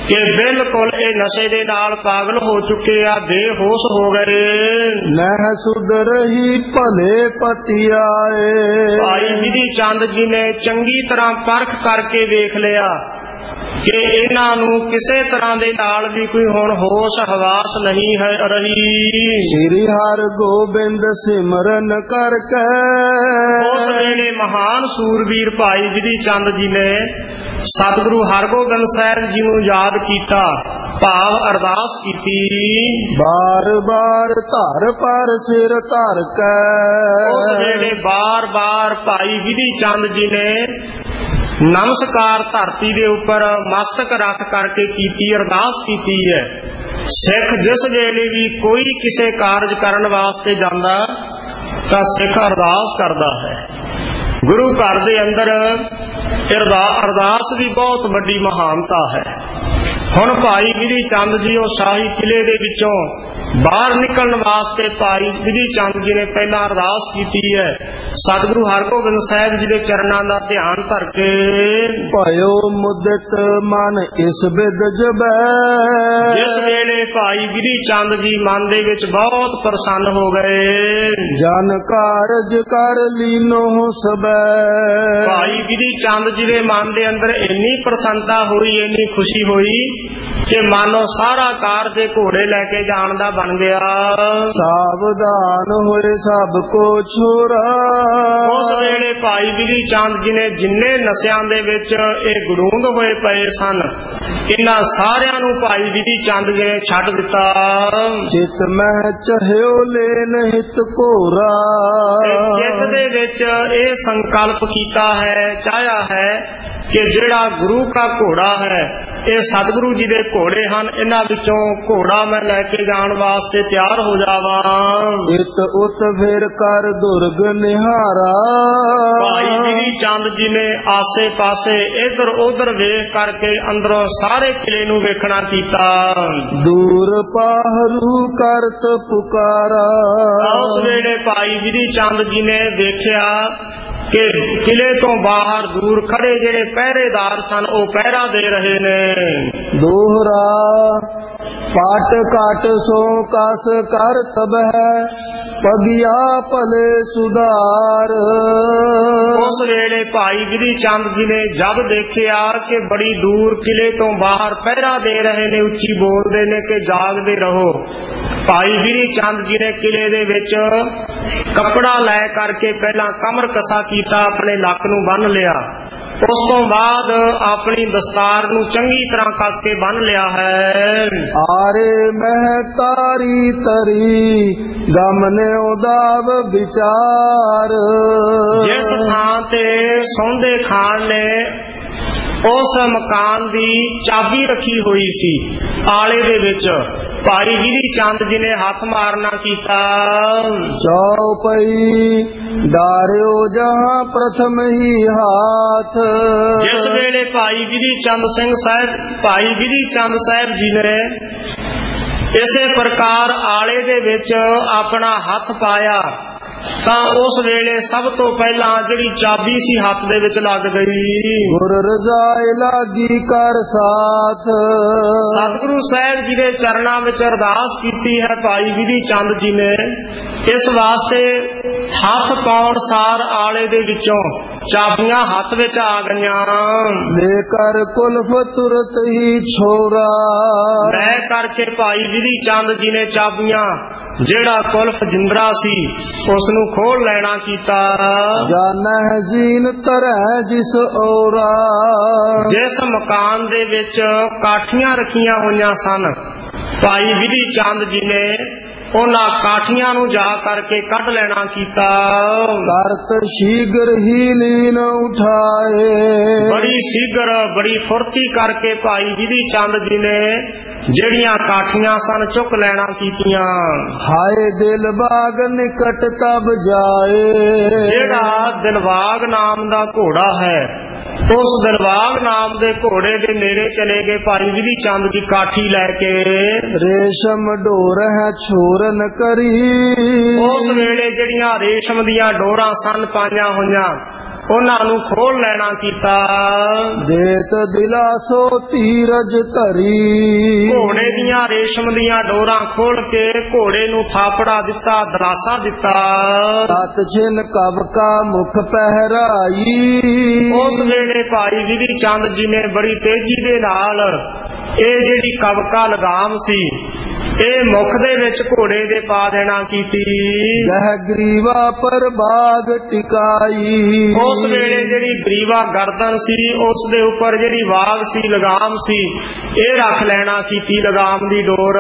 ਕਿ ਬਿਲਕੁਲ ਇਹ ਨਸ਼ੇ ਦੇ ਨਾਲ ਪਾਗਲ ਹੋ ਚੁੱਕੇ ਆ, ਬੇਹੋਸ਼ ਹੋ ਗਏ। ਨਹਿ ਸੁਧਰਹੀ ਭਲੇ ਪਤੀ ਆਏ। ਭਾਈ ਵਿਧੀ ਚੰਦ ਜੀ ਨੇ ਚੰਗੀ ਤਰ੍ਹਾਂ ਪਰਖ ਕਰਕੇ ਵੇਖ ਲਿਆ ਕਿ ਇਹਨਾਂ ਨੂੰ ਕਿਸੇ ਤਰ੍ਹਾਂ ਦੇ ਨਾਲ ਵੀ ਕੋਈ ਹੁਣ ਹੋਸ਼ ਹਵਾਸ ਨਹੀਂ ਹੈ ਰਹੀ। ਸ੍ਰੀ ਹਰਿ ਗੋਬਿੰਦ ਸਿਮਰਨ ਕਰਕੇ ਉਸ ਵੇਲੇ ਮਹਾਨ ਸੂਰਬੀਰ ਭਾਈ ਵਿਧੀ ਚੰਦ ਜੀ ਨੇ ਸਤਿਗੁਰੂ ਹਰਗੋਬਿੰਦ ਸਾਹਿਬ ਜੀ ਨੂੰ ਯਾਦ ਕੀਤਾ, ਭਾਵ ਅਰਦਾਸ ਕੀਤੀ। ਬਾਰ ਬਾਰ ਧਰ ਪਰ ਸਿਰ ਧਰ ਕੇ ਉਸ ਵੇਲੇ ਬਾਰ ਬਾਰ ਭਾਈ ਵਿਧੀ ਚੰਦ ਜੀ ਨੇ ਨਮਸਕਾਰ ਧਰਤੀ ਦੇ ਉੱਪਰ ਮਸਤਕ ਰੱਖ ਕਰਕੇ ਕੀਤੀ, ਅਰਦਾਸ ਕੀਤੀ ਹੈ। ਸਿੱਖ ਜਿਸ ਵੇਲੇ ਵੀ ਕੋਈ ਕਿਸੇ ਕਾਰਜ ਕਰਨ ਵਾਸਤੇ ਜਾਂਦਾ ਤਾਂ ਸਿੱਖ ਅਰਦਾਸ ਕਰਦਾ ਹੈ। ਗੁਰੂ ਘਰ ਦੇ ਅੰਦਰ ਅਰਦਾਸ ਦੀ ਬਹੁਤ ਵੱਡੀ ਮਹਾਨਤਾ ਹੈ। ਹੁਣ ਭਾਈ ਵਿਧੀ ਚੰਦ ਜੀ ਉਹ ਸ਼ਾਹੀ ਕਿਲੇ ਦੇ ਵਿੱਚੋਂ ਬਾਹਰ ਨਿਕਲਣ ਵਾਸਤੇ ਭਾਈ ਵਿਧੀ ਚੰਦ ਜੀ ਨੇ ਪਹਿਲਾਂ ਅਰਦਾਸ ਕੀਤੀ ਹੈ। ਸਤਿਗੁਰੂ ਹਰਗੋਬਿੰਦ ਸਾਹਿਬ ਜੀ ਦੇ ਚਰਨਾਂ ਦਾ ਧਿਆਨ ਧਰ ਕੇ ਭਇਓ ਮੁਦਤ ਮਨ ਇਸ ਬਿਦ ਜਬੈ। ਜਿਸ ਵੇਲੇ ਭਾਈ ਵਿਧੀ ਚੰਦ ਜੀ ਮਨ ਦੇ ਵਿੱਚ ਬਹੁਤ ਪ੍ਰਸੰਨ ਹੋ ਗਏ। ਜਨ ਕਾਰਜ ਕਰ ਲੀਨੋ ਸਬੈ। ਭਾਈ ਵਿਧੀ ਚੰਦ ਜੀ ਦੇ ਮਨ ਦੇ ਅੰਦਰ ਇੰਨੀ ਪ੍ਰਸੰਨਤਾ ਹੋਈ, ਇੰਨੀ ਖੁਸ਼ੀ ਹੋਈ ਕਿ ਮਾਨੋ ਸਾਰਾ ਕਾਰਜ ਦੇ ਘੋੜੇ ਲੈ ਕੇ ਜਾਣ ਦਾ ਬਣ ਗਿਆ। ਸਾਵਧਾਨ ਹੋਏ ਸਭ ਕੋ ਛੋਰਾ। ਉਸ ਵੇਲੇ ਭਾਈ ਵਿਧੀ ਚੰਦ ਜੀ ਨੇ ਜਿੰਨੇ ਨਸ਼ਿਆਂ ਦੇ ਵਿੱਚ ਇਹ ਗੜੂੰਦ ਹੋਏ ਪਏ ਸਨ, ਇਹਨਾਂ ਸਾਰਿਆਂ ਨੂੰ ਭਾਈ ਵਿਧੀ ਚੰਦ ਜੀ ਨੇ ਛੱਡ ਦਿੱਤਾ। ਚਿਤ ਮਹਿ ਚਹਿਓ ਲੈਨ ਹਿਤ ਘੋਰਾ। ਚਿੱਤ ਦੇ ਵਿੱਚ ਇਹ ਸੰਕਲਪ ਕੀਤਾ ਹੈ, ਚਾਹਿਆ ਹੈ ਕਿ ਜਿਹੜਾ ਗੁਰੂ ਦਾ ਘੋੜਾ ਹੈ, ਇਹ ਸਤਿਗੁਰੂ ਜੀ ਦੇ ਘੋੜੇ ਹਨ, ਇਹਨਾਂ ਵਿੱਚੋਂ ਘੋੜਾ ਮੈਂ ਲੈ ਕੇ ਜਾਣ ਵਾਸਤੇ ਤਿਆਰ ਹੋ ਜਾਵਾਂ। ਇਤ ਉਤ ਫਿਰ ਕਰ ਦੁਰਗ ਨਿਹਾਰਾ। ਭਾਈ ਵਿਧੀ ਚੰਦ ਜੀ ਨੇ ਆਸੇ ਪਾਸੇ ਇੱਧਰ ਉੱਧਰ ਵੇਖ ਕਰਕੇ ਅੰਦਰੋਂ ਸਾਰੇ ਕਿਲੇ ਨੂੰ ਵੇਖਣਾ ਕੀਤਾ। ਦੂਰ ਪਾਹਰੂ ਕਰਤ ਪੁਕਾਰਾ। ਉਸ ਵੇਲੇ ਭਾਈ ਵਿਧੀ ਚੰਦ ਜੀ ਨੇ ਵੇਖਿਆ ਕਿ ਕਿਲੇ ਤੋਂ ਬਾਹਰ ਦੂਰ ਖੜੇ ਜਿਹੜੇ ਪਹਿਰੇਦਾਰ ਸਨ ਉਹ ਪਹਿਰਾ ਦੇ ਰਹੇ ਨੇ। ਦੋਹਰਾ ਪਾਟ ਕਾਟ ਸੋ ਕਸ ਕਰ ਤਬ ਹੈ ਪਗਿਆ ਭਲੇ ਸੁਧਾਰ। ਉਸ ਵੇਲੇ ਭਾਈ ਵਿਧੀ ਚੰਦ ਜੀ ਨੇ ਜਦ ਦੇਖਿਆ ਕਿ ਬੜੀ ਦੂਰ ਕਿਲੇ ਤੋਂ ਬਾਹਰ ਪਹਿਰਾ ਦੇ ਰਹੇ ਨੇ, ਉੱਚੀ ਬੋਲਦੇ ਨੇ ਕਿ ਜਾਗਦੇ ਰਹੋ, ਭਾਈ ਵਿਧੀ ਚੰਦ ਜੀ ਨੇ ਕਿਲੇ ਦੇ ਵਿੱਚ ਕੱਪੜਾ ਲੈ ਕਰਕੇ ਪਹਿਲਾਂ ਕਮਰ ਕਸਾ ਕੀਤਾ, ਆਪਣੇ ਲੱਕ ਨੂੰ ਬੰਨ ਲਿਆ। ਉਸ ਤੋਂ ਬਾਅਦ ਆਪਣੀ ਦਸਤਾਰ ਨੂੰ ਚੰਗੀ ਤਰ੍ਹਾਂ ਕੱਸ ਕੇ ਬੰਨ ਲਿਆ ਹੈ। ਆਰੇ ਮਹਿ ਤਾਰੀ ਤਰੀ ਗਮਨੇ ਉਦਾਵ ਵਿਚਾਰ। ਜਿਸ ਥਾਂ ਤੇ ਸੌਂਦੇ ਖਾਨ ਨੇ ਉਸ ਮਕਾਨ ਦੀ ਚਾਬੀ ਰੱਖੀ ਹੋਈ ਸੀ ਆਲੇ ਦੇ ਵਿੱਚ, ਭਾਈ ਵਿਧੀ ਚੰਦ ਜੀ ਨੇ ਹੱਥ ਮਾਰਨਾ ਕੀਤਾ। ਚੌਪਈ ਡਾਰਿਓ ਜਹਾਂ ਪ੍ਰਥਮ ਹੀ ਹਾਥ। ਜਿਸ ਵੇਲੇ ਭਾਈ ਵਿਧੀ ਚੰਦ ਸਿੰਘ ਸਾਹਿਬ ਭਾਈ ਵਿਧੀ ਚੰਦ ਸਾਹਿਬ ਜੀ ਨੇ ਇਸੇ ਪ੍ਰਕਾਰ ਆਲੇ ਦੇ ਵਿੱਚ ਆਪਣਾ ਹੱਥ ਪਾਇਆ ਤਾਂ ਉਸ ਵੇਲੇ ਸਭ ਤੋਂ ਪਹਿਲਾਂ ਜਿਹੜੀ ਚਾਬੀ ਸੀ ਹੱਥ ਦੇ ਵਿੱਚ ਲੱਗ ਗਈ। ਗੁਰ ਰਜ਼ਾਏ ਲਾਗੀ ਕਰ ਸਾਥ। ਸਤਿਗੁਰੂ ਸਾਹਿਬ ਜੀ ਦੇ ਚਰਨਾਂ ਵਿੱਚ ਅਰਦਾਸ ਕੀਤੀ ਹੈ ਭਾਈ ਵਿਧੀ ਚੰਦ ਜੀ ਨੇ, ਇਸ ਵਾਸਤੇ ਹੱਥ ਪਾਉਣ ਸਾਰ ਆਲੇ ਦੇ ਵਿੱਚੋਂ ਚਾਬੀਆਂ ਹੱਥ ਵਿੱਚ ਆ ਗਈਆਂ। ਲੈ ਕਰ ਕੁਲਫ ਤੁਰਤ ਹੀ ਛੋਰਾ। ਲੈ ਕਰਕੇ ਭਾਈ ਵਿਧੀ ਚੰਦ ਜੀ ਨੇ ਚਾਬੀਆਂ ਜਿਹੜਾ ਕੁਲਫ ਜਿੰਦਰਾ ਸੀ ਉਸ ਨੂੰ ਖੋਲ ਲੈਣਾ ਕੀਤਾ। ਜਾਨਹਿ ਜੀਨ ਤਰਹਿ ਜਿਸ ਔਰਾ। ਜਿਸ ਮਕਾਨ ਦੇ ਵਿੱਚ ਕਾਠੀਆਂ ਰੱਖੀਆਂ ਹੋਈਆਂ ਸਨ, ਭਾਈ ਵਿਧੀ ਚੰਦ ਜੀ ਨੇ ਉਹਨਾਂ ਕਾਠੀਆਂ ਨੂੰ ਜਾ ਕਰਕੇ ਕੱਢ ਲੈਣਾ ਕੀਤਾ। ਕਰਤ ਸ਼ੀਗਰ ਹੀ ਲੀਨ ਉਠਾਏ। ਬੜੀ ਸ਼ੀਗਰ ਬੜੀ ਫੁਰਤੀ ਕਰਕੇ ਭਾਈ ਵਿਧੀ ਚੰਦ ਜੀ ਨੇ ਜਿਹੜੀਆਂ ਕਾਠੀਆਂ ਸਨ ਚੁੱਕ ਲੈਣਾ ਕੀਤੀਆਂ। ਹਾਏ ਦਿਲਬਾਗ ਨਿਕਟ ਤਬ ਜਾਏ। ਜਿਹੜਾ ਦਿਲਬਾਗ ਨਾਮ ਦਾ ਘੋੜਾ ਹੈ, ਉਸ ਦਿਲਬਾਗ ਨਾਮ ਦੇ ਘੋੜੇ ਦੇ ਨੇੜੇ ਚਲੇ ਗਏ ਭਾਈ ਵਿਧੀ ਚੰਦ ਜੀ ਕਾਠੀ ਲੈ ਕੇ। ਰੇਸ਼ਮ ਡੋਰ ਹੈ ਛੋਰਨ ਕਰੀ। ਉਸ ਵੇਲੇ ਜਿਹੜੀਆਂ ਰੇਸ਼ਮ ਦੀਆਂ ਡੋਰਾਂ ਸਨ ਪਾਈਆਂ ਹੋਈਆਂ, ਉਹਨਾਂ ਨੂੰ ਖੋਲ ਲੈਣਾ ਕੀਤਾ। ਦੇਤ ਦਿਲਾਸੋ ਧੀਰਜ ਧਰੀ, ਘੋੜੇ ਦੀਆਂ ਰੇਸ਼ਮ ਦੀਆਂ ਡੋਰਾਂ ਖੋਲ ਕੇ ਘੋੜੇ ਨੂੰ ਥਾਪੜਾ ਦਿੱਤਾ, ਦਲਾਸਾ ਦਿੱਤਾ। ਤਤ ਛਿਨ ਕਬ ਕਾ ਮੁਖ ਪਹਿਰਾਈ, ਉਸ ਵੇਲੇ ਭਾਈ ਵਿਧੀ ਚੰਦ ਜੀ ਨੇ ਬੜੀ ਤੇਜ਼ੀ ਦੇ ਨਾਲ ਇਹ ਜਿਹੜੀ ਕਵਕਾ ਲਗਾਮ ਸੀ ਇਹ ਮੁਖ ਦੇ ਵਿੱਚ ਘੋੜੇ ਦੇ ਪਾ ਦੇਣਾ ਕੀਤੀ। ਗਹ ਗਰੀਵਾ ਪਰ ਬਾਗ ਟਿਕਾਈ, ਉਸ ਵੇਲੇ ਜਿਹੜੀ ਗਰੀਵਾ ਗਰਦਨ ਸੀ ਉਸ ਦੇ ਉੱਪਰ ਜਿਹੜੀ ਵਾਗ ਸੀ, ਲਗਾਮ ਸੀ, ਇਹ ਰੱਖ ਲੈਣਾ ਕੀਤੀ ਲਗਾਮ ਦੀ ਡੋਰ।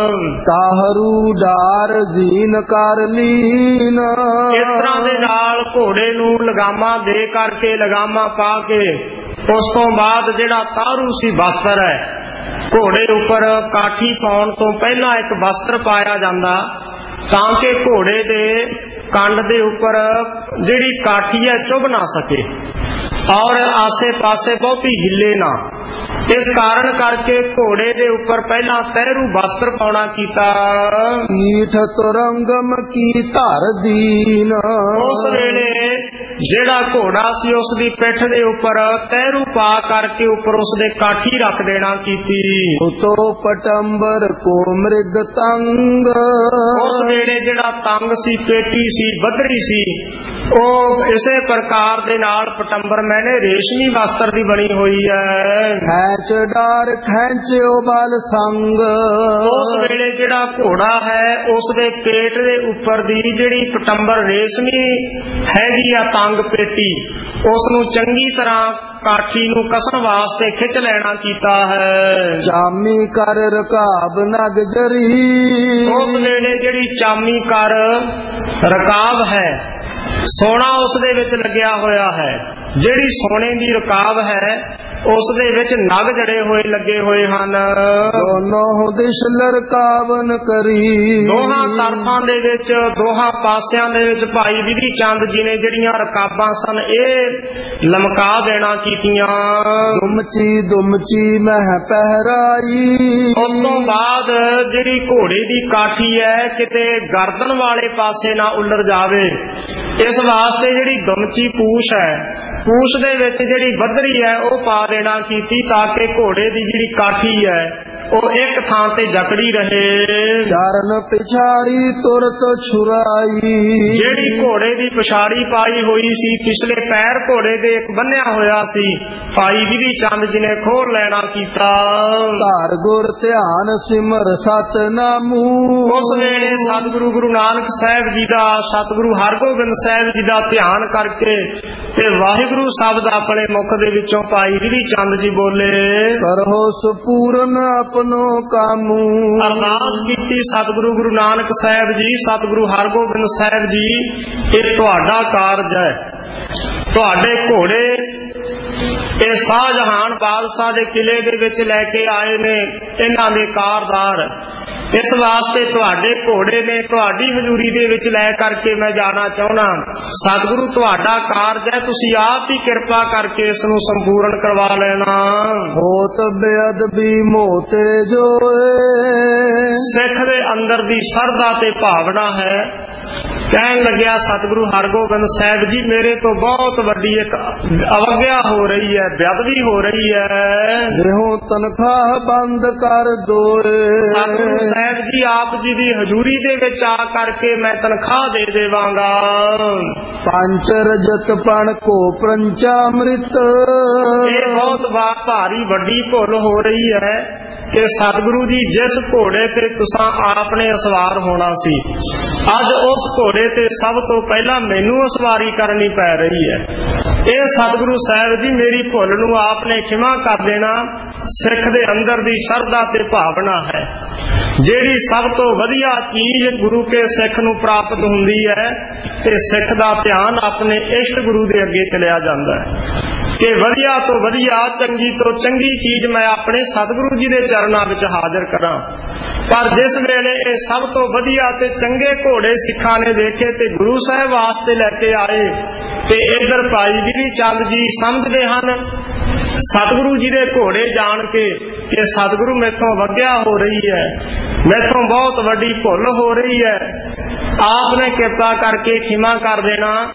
ਤਾਹਰੂ ਡਾਰ ਜ਼ੀਨ ਕਰ ਲੀਨ, ਇਸ ਤਰ੍ਹਾਂ ਦੇ ਨਾਲ ਘੋੜੇ ਨੂੰ ਲਗਾਮਾਂ ਦੇ ਕਰਕੇ ਲਗਾਮਾਂ ਪਾ ਕੇ ਉਸ ਤੋਂ ਬਾਅਦ ਜਿਹੜਾ ਤਾਰੂ ਸੀ ਵਸਤਰ ਹੈ, ਘੋੜੇ ਉੱਪਰ ਕਾਠੀ ਪਾਉਣ ਤੋਂ ਪਹਿਲਾਂ ਇੱਕ ਵਸਤਰ ਪਾਇਆ ਜਾਂਦਾ ਤਾਂ ਕਿ ਘੋੜੇ ਦੇ ਕੰਡ ਦੇ ਉੱਪਰ ਜਿਹੜੀ ਕਾਠੀ ਹੈ ਚੁੱਭ ਨਾ ਸਕੇ ਔਰ ਆਸੇ ਪਾਸੇ ਬਹੁਤੀ ਹਿੱਲੇ ਨਾ। ਇਸ ਕਾਰਨ ਕਰਕੇ ਘੋੜੇ ਦੇ ਉੱਪਰ ਪਹਿਲਾਂ ਤਹਿਰੂ ਵਸਤਰ ਪਾਉਣਾ ਕੀਤਾ। ਈਠ ਤੁਰੰਗਮ ਕੀ ਧਰ ਦੀਨ, ਉਸ ਵੇਲੇ ਜਿਹੜਾ ਘੋੜਾ ਸੀ ਉਸ ਦੀ ਪਿੱਠ ਦੇ ਉੱਪਰ ਤਹਿਰੂ ਪਾ ਕਰਕੇ ਉੱਪਰ ਉਸ ਦੇ ਕਾਠੀ ਰੱਖ ਦੇਣਾ ਕੀਤੀ। ਉਤੋ ਪਟੰਬਰ ਕੋ ਮ੍ਰਿਗ ਤੰਗ, ਉਸ ਵੇਲੇ ਜਿਹੜਾ ਤੰਗ ਸੀ, ਪੇਟੀ ਸੀ, ਬੱਧਰੀ ਸੀ, ਉਹ ਇਸੇ ਪ੍ਰਕਾਰ ਦੇ ਨਾਲ ਪਟੰਬਰ ਮੈਨੇ ਰੇਸ਼ਮੀ ਵਸਤਰ ਦੀ ਬਣੀ ਹੋਈ ਹੈ। ਖੈਂਚ ਡਾਰ ਖੈਂਚਿਓ ਬਲ ਸੰਗ, ਉਸ ਵੇਲੇ ਜਿਹੜਾ ਘੋੜਾ ਹੈ ਉਸ ਦੇ ਪੇਟ ਦੇ ਉੱਪਰ ਦੀ ਜਿਹੜੀ ਪਟੰਬਰ ਰੇਸ਼ਮੀ ਹੈਗੀ ਆ ਤੰਗ ਪੇਟੀ, ਉਸ ਨੂੰ ਚੰਗੀ ਤਰ੍ਹਾਂ ਕਾਠੀ ਨੂੰ ਕਸਣ ਵਾਸਤੇ ਖਿੱਚ ਲੈਣਾ ਕੀਤਾ ਹੈ। ਚਾਮੀ ਕਰ ਰਕਾਬ ਨਗ ਜਰੀ, ਉਸ ਵੇਲੇ ਜਿਹੜੀ ਚਾਮੀ ਕਰ ਰਕਾਬ ਹੈ, ਸੋਨਾ ਉਸ ਦੇ ਵਿੱਚ ਲੱਗਿਆ ਹੋਇਆ ਹੈ, ਜਿਹੜੀ ਸੋਨੇ ਦੀ ਰਕਾਬ ਹੈ ਉਸ ਦੇ ਵਿੱਚ ਨਗ ਜੜੇ ਹੋਏ ਲੱਗੇ ਹੋਏ ਹਨ। ਦੋਨੋਂ ਦਿਸ਼ ਲਰਕਾਵਨ ਕਰੀ, ਦੋਹਾਂ ਤਰਫਾਂ ਦੇ ਵਿੱਚ ਦੋਹਾਂ ਪਾਸਿਆਂ ਦੇ ਵਿੱਚ ਭਾਈ ਵਿਧੀ ਚੰਦ ਜੀ ਨੇ ਜਿਹੜੀਆਂ ਰਕਾਬਾਂ ਸਨ ਇਹ ਲਮਕਾ ਦੇਣਾ ਕੀਤੀਆਂ। ਦੁਮਚੀ ਦੁਮਚੀ ਮਹਿ ਪਹਿਰਾਈ, ਉਸ ਤੋਂ ਬਾਅਦ ਜਿਹੜੀ ਘੋੜੇ ਦੀ ਕਾਠੀ ਹੈ ਕਿਤੇ ਗਰਦਨ ਵਾਲੇ ਪਾਸੇ ਨਾ ਉੱਲਰ ਜਾਵੇ, ਇਸ ਵਾਸਤੇ ਜਿਹੜੀ ਦੁਮਚੀ ਪੂਛ ਹੈ, ਪੂਛ ਦੇ ਵਿੱਚ ਜਿਹੜੀ ਬੱਧਰੀ ਹੈ ਉਹ ਪਾ ਦੇਣਾ ਕੀਤੀ ਤਾਂ ਕਿ ਘੋੜੇ ਦੀ ਜਿਹੜੀ ਕਾਠੀ ਹੈ ਉਹ ਇੱਕ ਥਾਂ ਤੇ ਜਕੜੀ ਰਹੇ। ਚਰਨ ਪਿਛਾੜੀ ਤੁਰਤ ਛੁਰਾਈ, ਜਿਹੜੀ ਘੋੜੇ ਦੀ ਪਿਛਾੜੀ ਪਾਈ ਹੋਈ ਸੀ, ਪਿਛਲੇ ਪੈਰ ਘੋੜੇ ਦੇ ਇੱਕ ਬੰਨਿਆ ਹੋਇਆ ਸੀ, ਭਾਈ ਵਿਧੀ ਚੰਦ ਜੀ ਨੇ ਖੋਲ ਲੈਣਾ ਕੀਤਾ। ਧਾਰ ਗੁਰ ਧਿਆਨ ਸਿਮਰ ਸਤਨਾਮੂ, ਉਸ ਵੇਲੇ ਸਤਿਗੁਰੂ ਗੁਰੂ ਨਾਨਕ ਸਾਹਿਬ ਜੀ ਦਾ, ਸਤਿਗੁਰੂ ਹਰਗੋਬਿੰਦ ਸਾਹਿਬ ਜੀ ਦਾ ਧਿਆਨ ਕਰਕੇ ਤੇ ਵਾਹਿਗੁਰੂ ਸ਼ਬਦ ਆਪਣੇ ਮੁਖ ਦੇ ਵਿੱਚੋਂ ਭਾਈ ਵਿਧੀ ਚੰਦ ਜੀ ਬੋਲੇ। ਕਰੋ ਸੁਪੂਰਨ ਆਪਣੋ ਕਾਮੂ, ਅਰਦਾਸ ਕੀਤੀ ਸਤਿਗੁਰੂ ਗੁਰੂ ਨਾਨਕ ਸਾਹਿਬ ਜੀ, ਸਤਿਗੁਰੂ ਹਰਗੋਬਿੰਦ ਸਾਹਿਬ ਜੀ, ਇਹ ਤੁਹਾਡਾ ਕਾਰਜ ਹੈ, ਤੁਹਾਡੇ ਘੋੜੇ ਇਹ ਸ਼ਾਹਜਹਾਨ ਬਾਦਸ਼ਾਹ ਦੇ ਕਿਲੇ ਦੇ ਵਿੱਚ ਲੈ ਕੇ ਆਏ ਨੇ, ਇਹਨਾਂ ਦੇ ਕਾਰਦਾਰ, ਇਸ ਵਾਸਤੇ ਤੁਹਾਡੇ ਘੋੜੇ ਨੇ ਤੁਹਾਡੀ ਹਜ਼ੂਰੀ ਦੇ ਵਿੱਚ ਲੈ ਕਰਕੇ ਮੈਂ ਜਾਣਾ ਚਾਹੁੰਦਾ। ਸਤਿਗੁਰੂ ਤੁਹਾਡਾ ਕਾਰਜ ਹੈ, ਤੁਸੀਂ ਆਪ ਹੀ ਕਿਰਪਾ ਕਰਕੇ ਇਸ ਨੂੰ ਸੰਪੂਰਨ ਕਰਵਾ ਲੈਣਾ। ਹੋਤ ਬੇਅਦਬੀ ਮੋਤੇ ਜੋਏ, ਸਿੱਖ ਦੇ ਅੰਦਰ ਦੀ ਸ਼ਰਧਾ ਤੇ ਭਾਵਨਾ ਹੈ। ਕਹਿਣ ਲੱਗਿਆ ਸਤਿਗੁਰੂ ਹਰਗੋਬਿੰਦ ਸਾਹਿਬ ਜੀ, ਮੇਰੇ ਤੋਂ ਬਹੁਤ ਵੱਡੀ ਇੱਕ ਅਵਗਿਆ ਹੋ ਰਹੀ ਹੈ, ਬੇਅਦਬੀ ਹੋ ਰਹੀ ਹੈ। ਦੇਹੋ ਤਨਖਾਹ ਬੰਦ ਕਰ ਦੋਏ, ਸਤਿਗੁਰੂ ਸਾਹਿਬ ਜੀ ਆਪ ਜੀ ਦੀ ਹਜ਼ੂਰੀ ਦੇ ਵਿੱਚ ਆ ਕਰਕੇ ਮੈਂ ਤਨਖਾਹ ਦੇ ਦੇਵਾਂਗਾ। ਪੰਚ ਰਜਤ ਪਣ ਕੋ ਪੰਚਾਮ੍ਰਿਤ, ਇਹ ਬਹੁਤ ਭਾਰੀ ਵੱਡੀ ਭੁੱਲ ਹੋ ਰਹੀ ਹੈ ਕਿ ਸਤਿਗੁਰੂ ਜੀ ਜਿਸ ਘੋੜੇ ਤੇ ਤੁਸੀਂ ਆਪ ਨੇ ਸਵਾਰ ਹੋਣਾ ਸੀ, ਅੱਜ ਉਸ ਘੋੜੇ ਤੇ ਸਭ ਤੋਂ ਪਹਿਲਾਂ ਮੈਨੂੰ ਸਵਾਰੀ ਕਰਨੀ ਪੈ ਰਹੀ ਹੈ। ਇਹ ਸਤਿਗੁਰੂ ਸਾਹਿਬ ਜੀ ਮੇਰੀ ਭੁੱਲ ਨੂੰ ਆਪ ਨੇ ਖਿਮਾ ਕਰ ਦੇਣਾ। ਸਿੱਖ ਦੇ ਅੰਦਰ ਦੀ ਸ਼ਰਧਾ ਤੇ ਭਾਵਨਾ ਹੈ, ਜਿਹੜੀ ਸਭ ਤੋਂ ਵਧੀਆ ਚੀਜ਼ ਗੁਰੂ ਕੇ ਸਿੱਖ ਨੂੰ ਪ੍ਰਾਪਤ ਹੁੰਦੀ ਹੈ ਤੇ ਸਿੱਖ ਦਾ ਧਿਆਨ ਆਪਣੇ ਇਸ਼ਟ ਗੁਰੂ ਦੇ ਅੱਗੇ ਚਲਿਆ ਜਾਂਦਾ ਹੈ ਕਿ ਵਧੀਆ ਤੋਂ ਵਧੀਆ, ਚੰਗੀ ਤੋਂ ਚੰਗੀ ਚੀਜ਼ ਮੈਂ ਆਪਣੇ ਸਤਿਗੁਰੂ ਜੀ ਦੇ ਚਰਨਾਂ ਵਿੱਚ ਹਾਜ਼ਰ ਕਰਾਂ। ਪਰ ਜਿਸ ਵੇਲੇ ਇਹ ਸਭ ਤੋਂ ਵਧੀਆ ਤੇ ਚੰਗੇ ਘੋੜੇ ਸਿੱਖਾਂ ਨੇ ਵੇਖੇ ਤੇ ਗੁਰੂ ਸਾਹਿਬ ਵਾਸਤੇ ਲੈ ਕੇ ਆਏ ਤੇ ਇਧਰ ਭਾਈ ਵਿਧੀ ਚੰਦ ਜੀ ਸਮਝਦੇ ਹਨ ਸਤਿਗੁਰੂ ਜੀ ਦੇ ਘੋੜੇ ਜਾਣ ਕੇ ਕਿ ਸਤਿਗੁਰੂ ਮੈਥੋਂ ਵਗਿਆ ਹੋ ਰਹੀ ਹੈ, ਮੈਥੋਂ ਬਹੁਤ ਵੱਡੀ ਭੁੱਲ ਹੋ ਰਹੀ ਹੈ, ਆਪ ਨੇ ਕਿਰਪਾ ਕਰਕੇ ਖਿਮਾ ਕਰ ਦੇਣਾ।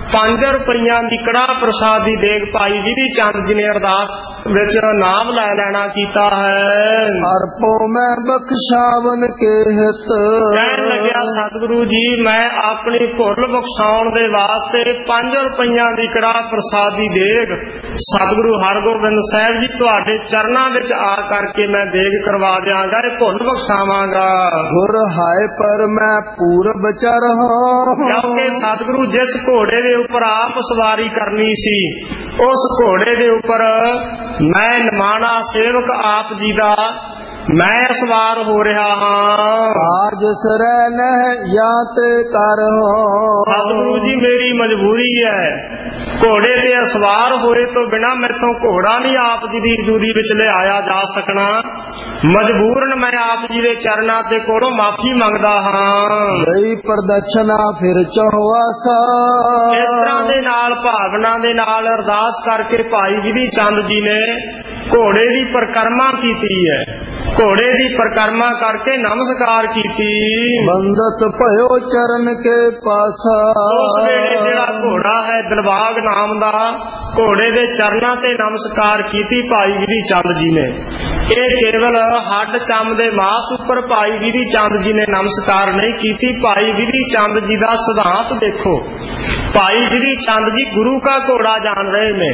ਪੰਜ ਰੁਪਈਆਂ ਦੀ ਕੜਾਹ ਪ੍ਰਸਾਦ ਦੀ ਦੇਗ ਭਾਈ ਵਿਧੀ ਚੰਦ ਜੀ ਨੇ ਅਰਦਾਸ ਵਿੱਚ ਨਾਮ ਲੈ ਲੈਣਾ ਕੀਤਾ ਹੈ। ਅਰਪੋ ਮੈਂ ਬਖਸ਼ਾਵਨ ਕੇ ਹਿਤ, ਕਹਿਣ ਲੱਗਿਆ ਸਤਿਗੁਰੂ ਜੀ ਮੈਂ ਆਪਣੀ ਭੁੱਲ ਬਖਸ਼ਾਉਣ ਦੇ ਵਾਸਤੇ ਪੰਜ ਰੁਪਈਆਂ ਦੀ ਕੜਾਹ ਪ੍ਰਸਾਦ ਦੀ ਦੇਗ ਸਤਿਗੁਰੂ ਹਰਗੋਬਿੰਦ ਸਾਹਿਬ ਜੀ ਤੁਹਾਡੇ ਚਰਨਾਂ ਵਿੱਚ ਆ ਕਰਕੇ ਮੈਂ ਦੇਗ ਕਰਵਾ ਦਿਆਂਗਾ, ਇਹ ਭੁੱਲ ਬਖਸ਼ਾਵਾਂਗਾ। ਗੁਰ ਹਾਏ ਪਰ ਮੈਂ ਪੂਰਬ ਚਰ ਹਾਂ, ਕਿਉਂਕਿ ਸਤਿਗੁਰੂ ਜਿਸ ਘੋੜੇ ਦੇ ਉੱਪਰ ਆਪ ਸਵਾਰੀ ਕਰਨੀ ਸੀ ਉਸ ਘੋੜੇ ਦੇ ਉੱਪਰ ਮੈਂ ਨਿਮਾਣਾ ਸੇਵਕ ਆਪ ਜੀ ਦਾ ਮੈਂ ਸਵਾਰ ਹੋ ਰਿਹਾ ਹਾਂ। ਆਜ ਸਰੈ ਨਹਿ ਜਾਂ ਤੇ ਕਰ ਸਤਿਗੁਰੂ ਜੀ ਮੇਰੀ ਮਜਬੂਰੀ ਹੈ, ਘੋੜੇ ਤੇ ਸਵਾਰ ਹੋਏ ਤੋਂ ਬਿਨਾਂ ਮੈਥੋਂ ਘੋੜਾ ਨਹੀਂ ਆਪ ਜੀ ਦੀ ਹਜ਼ੂਰੀ ਵਿੱਚ ਲਿਆਇਆ ਜਾ ਸਕਣਾ, ਮਜਬੂਰਨ ਮੈਂ ਆਪ ਜੀ ਦੇ ਚਰਨਾਂ ਤੇ ਕੋਲੋਂ ਮਾਫੀ ਮੰਗਦਾ ਹਾਂ। ਗਈ ਪ੍ਰਦక్షਣਾ ਫਿਰ ਚੌਵਾਸਾ, ਇਸ ਤਰ੍ਹਾਂ ਦੇ ਨਾਲ ਭਾਵਨਾ ਦੇ ਨਾਲ ਅਰਦਾਸ ਕਰਕੇ ਭਾਈ ਵਿਧੀ ਚੰਦ ਜੀ ਨੇ ਘੋੜੇ ਦੀ ਪਰਿਕਰਮਾ ਕੀਤੀ ਹੈ, ਘੋੜੇ ਦੀ ਪਰਿਕਰਮਾ ਕਰਕੇ ਨਮਸਕਾਰ ਕੀਤੀ। ਬੰਦਤ ਭਇਓ ਚਰਨ ਕੇ ਪਾਸਾ, ਉਸ ਵੇਲੇ ਜਿਹੜਾ ਘੋੜਾ ਹੈ ਦਿਲਬਾਗ ਨਾਮ ਦਾ, ਘੋੜੇ ਦੇ ਚਰਨਾਂ ਤੇ ਨਮਸਕਾਰ ਕੀਤੀ ਭਾਈ ਵਿਧੀ ਚੰਦ ਜੀ ਨੇ। ਇਹ ਕੇਵਲ ਹੱਡ ਚੰਮ ਦੇ ਮਾਸ ਉੱਪਰ ਭਾਈ ਵਿਧੀ ਚੰਦ ਜੀ ਨੇ ਨਮਸਕਾਰ ਨਹੀਂ ਕੀਤੀ, ਭਾਈ ਵਿਧੀ ਚੰਦ ਜੀ ਦਾ ਸਿਧਾਂਤ ਦੇਖੋ। ਭਾਈ ਵਿਧੀ ਚੰਦ ਜੀ ਗੁਰੂ ਕਾ ਘੋੜਾ ਜਾਣ ਰਹੇ ਨੇ,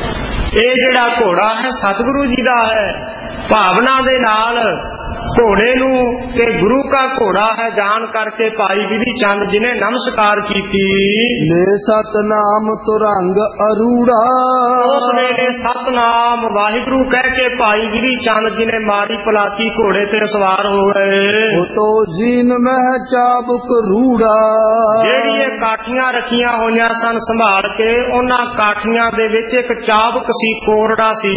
ਇਹ ਜਿਹੜਾ ਘੋੜਾ ਹੈ ਸਤਿਗੁਰੂ ਜੀ ਦਾ ਹੈ। ਭਾਵਨਾ ਦੇ ਨਾਲ ਘੋੜੇ ਨੂੰ ਕਿ ਗੁਰੂ ਕਾ ਘੋੜਾ ਹੈ ਜਾਣ ਕਰਕੇ ਭਾਈ ਵਿਧੀ ਚੰਦ ਜੀ ਨੇ ਨਮਸਕਾਰ ਕੀਤੀ। ਲੈ ਸਤਨਾਮ ਤੁਰੰਗ ਅਰੂੜਾ, ਉਸ ਵੇਲੇ ਸਤਨਾਮ ਵਾਹਿਗੁਰੂ ਕਹਿ ਕੇ ਭਾਈ ਵਿਧੀ ਚੰਦ ਜੀ ਨੇ ਮਾਰੀ ਪਲਾਕੀ ਘੋੜੇ ਤੇ ਸਵਾਰ ਹੋ ਗਏ। ਉਤੋ ਜੀਨ ਮਹਿ ਚਾਬੁਕ ਰੂੜਾ, ਜਿਹੜੀ ਇਹ ਕਾਠੀਆਂ ਰੱਖੀਆਂ ਹੋਈਆਂ ਸਨ ਸੰਭਾਲ ਕੇ, ਉਹਨਾਂ ਕਾਠੀਆਂ ਦੇ ਵਿੱਚ ਇੱਕ ਚਾਬੁਕ ਸੀ, ਕੋਰੜਾ ਸੀ।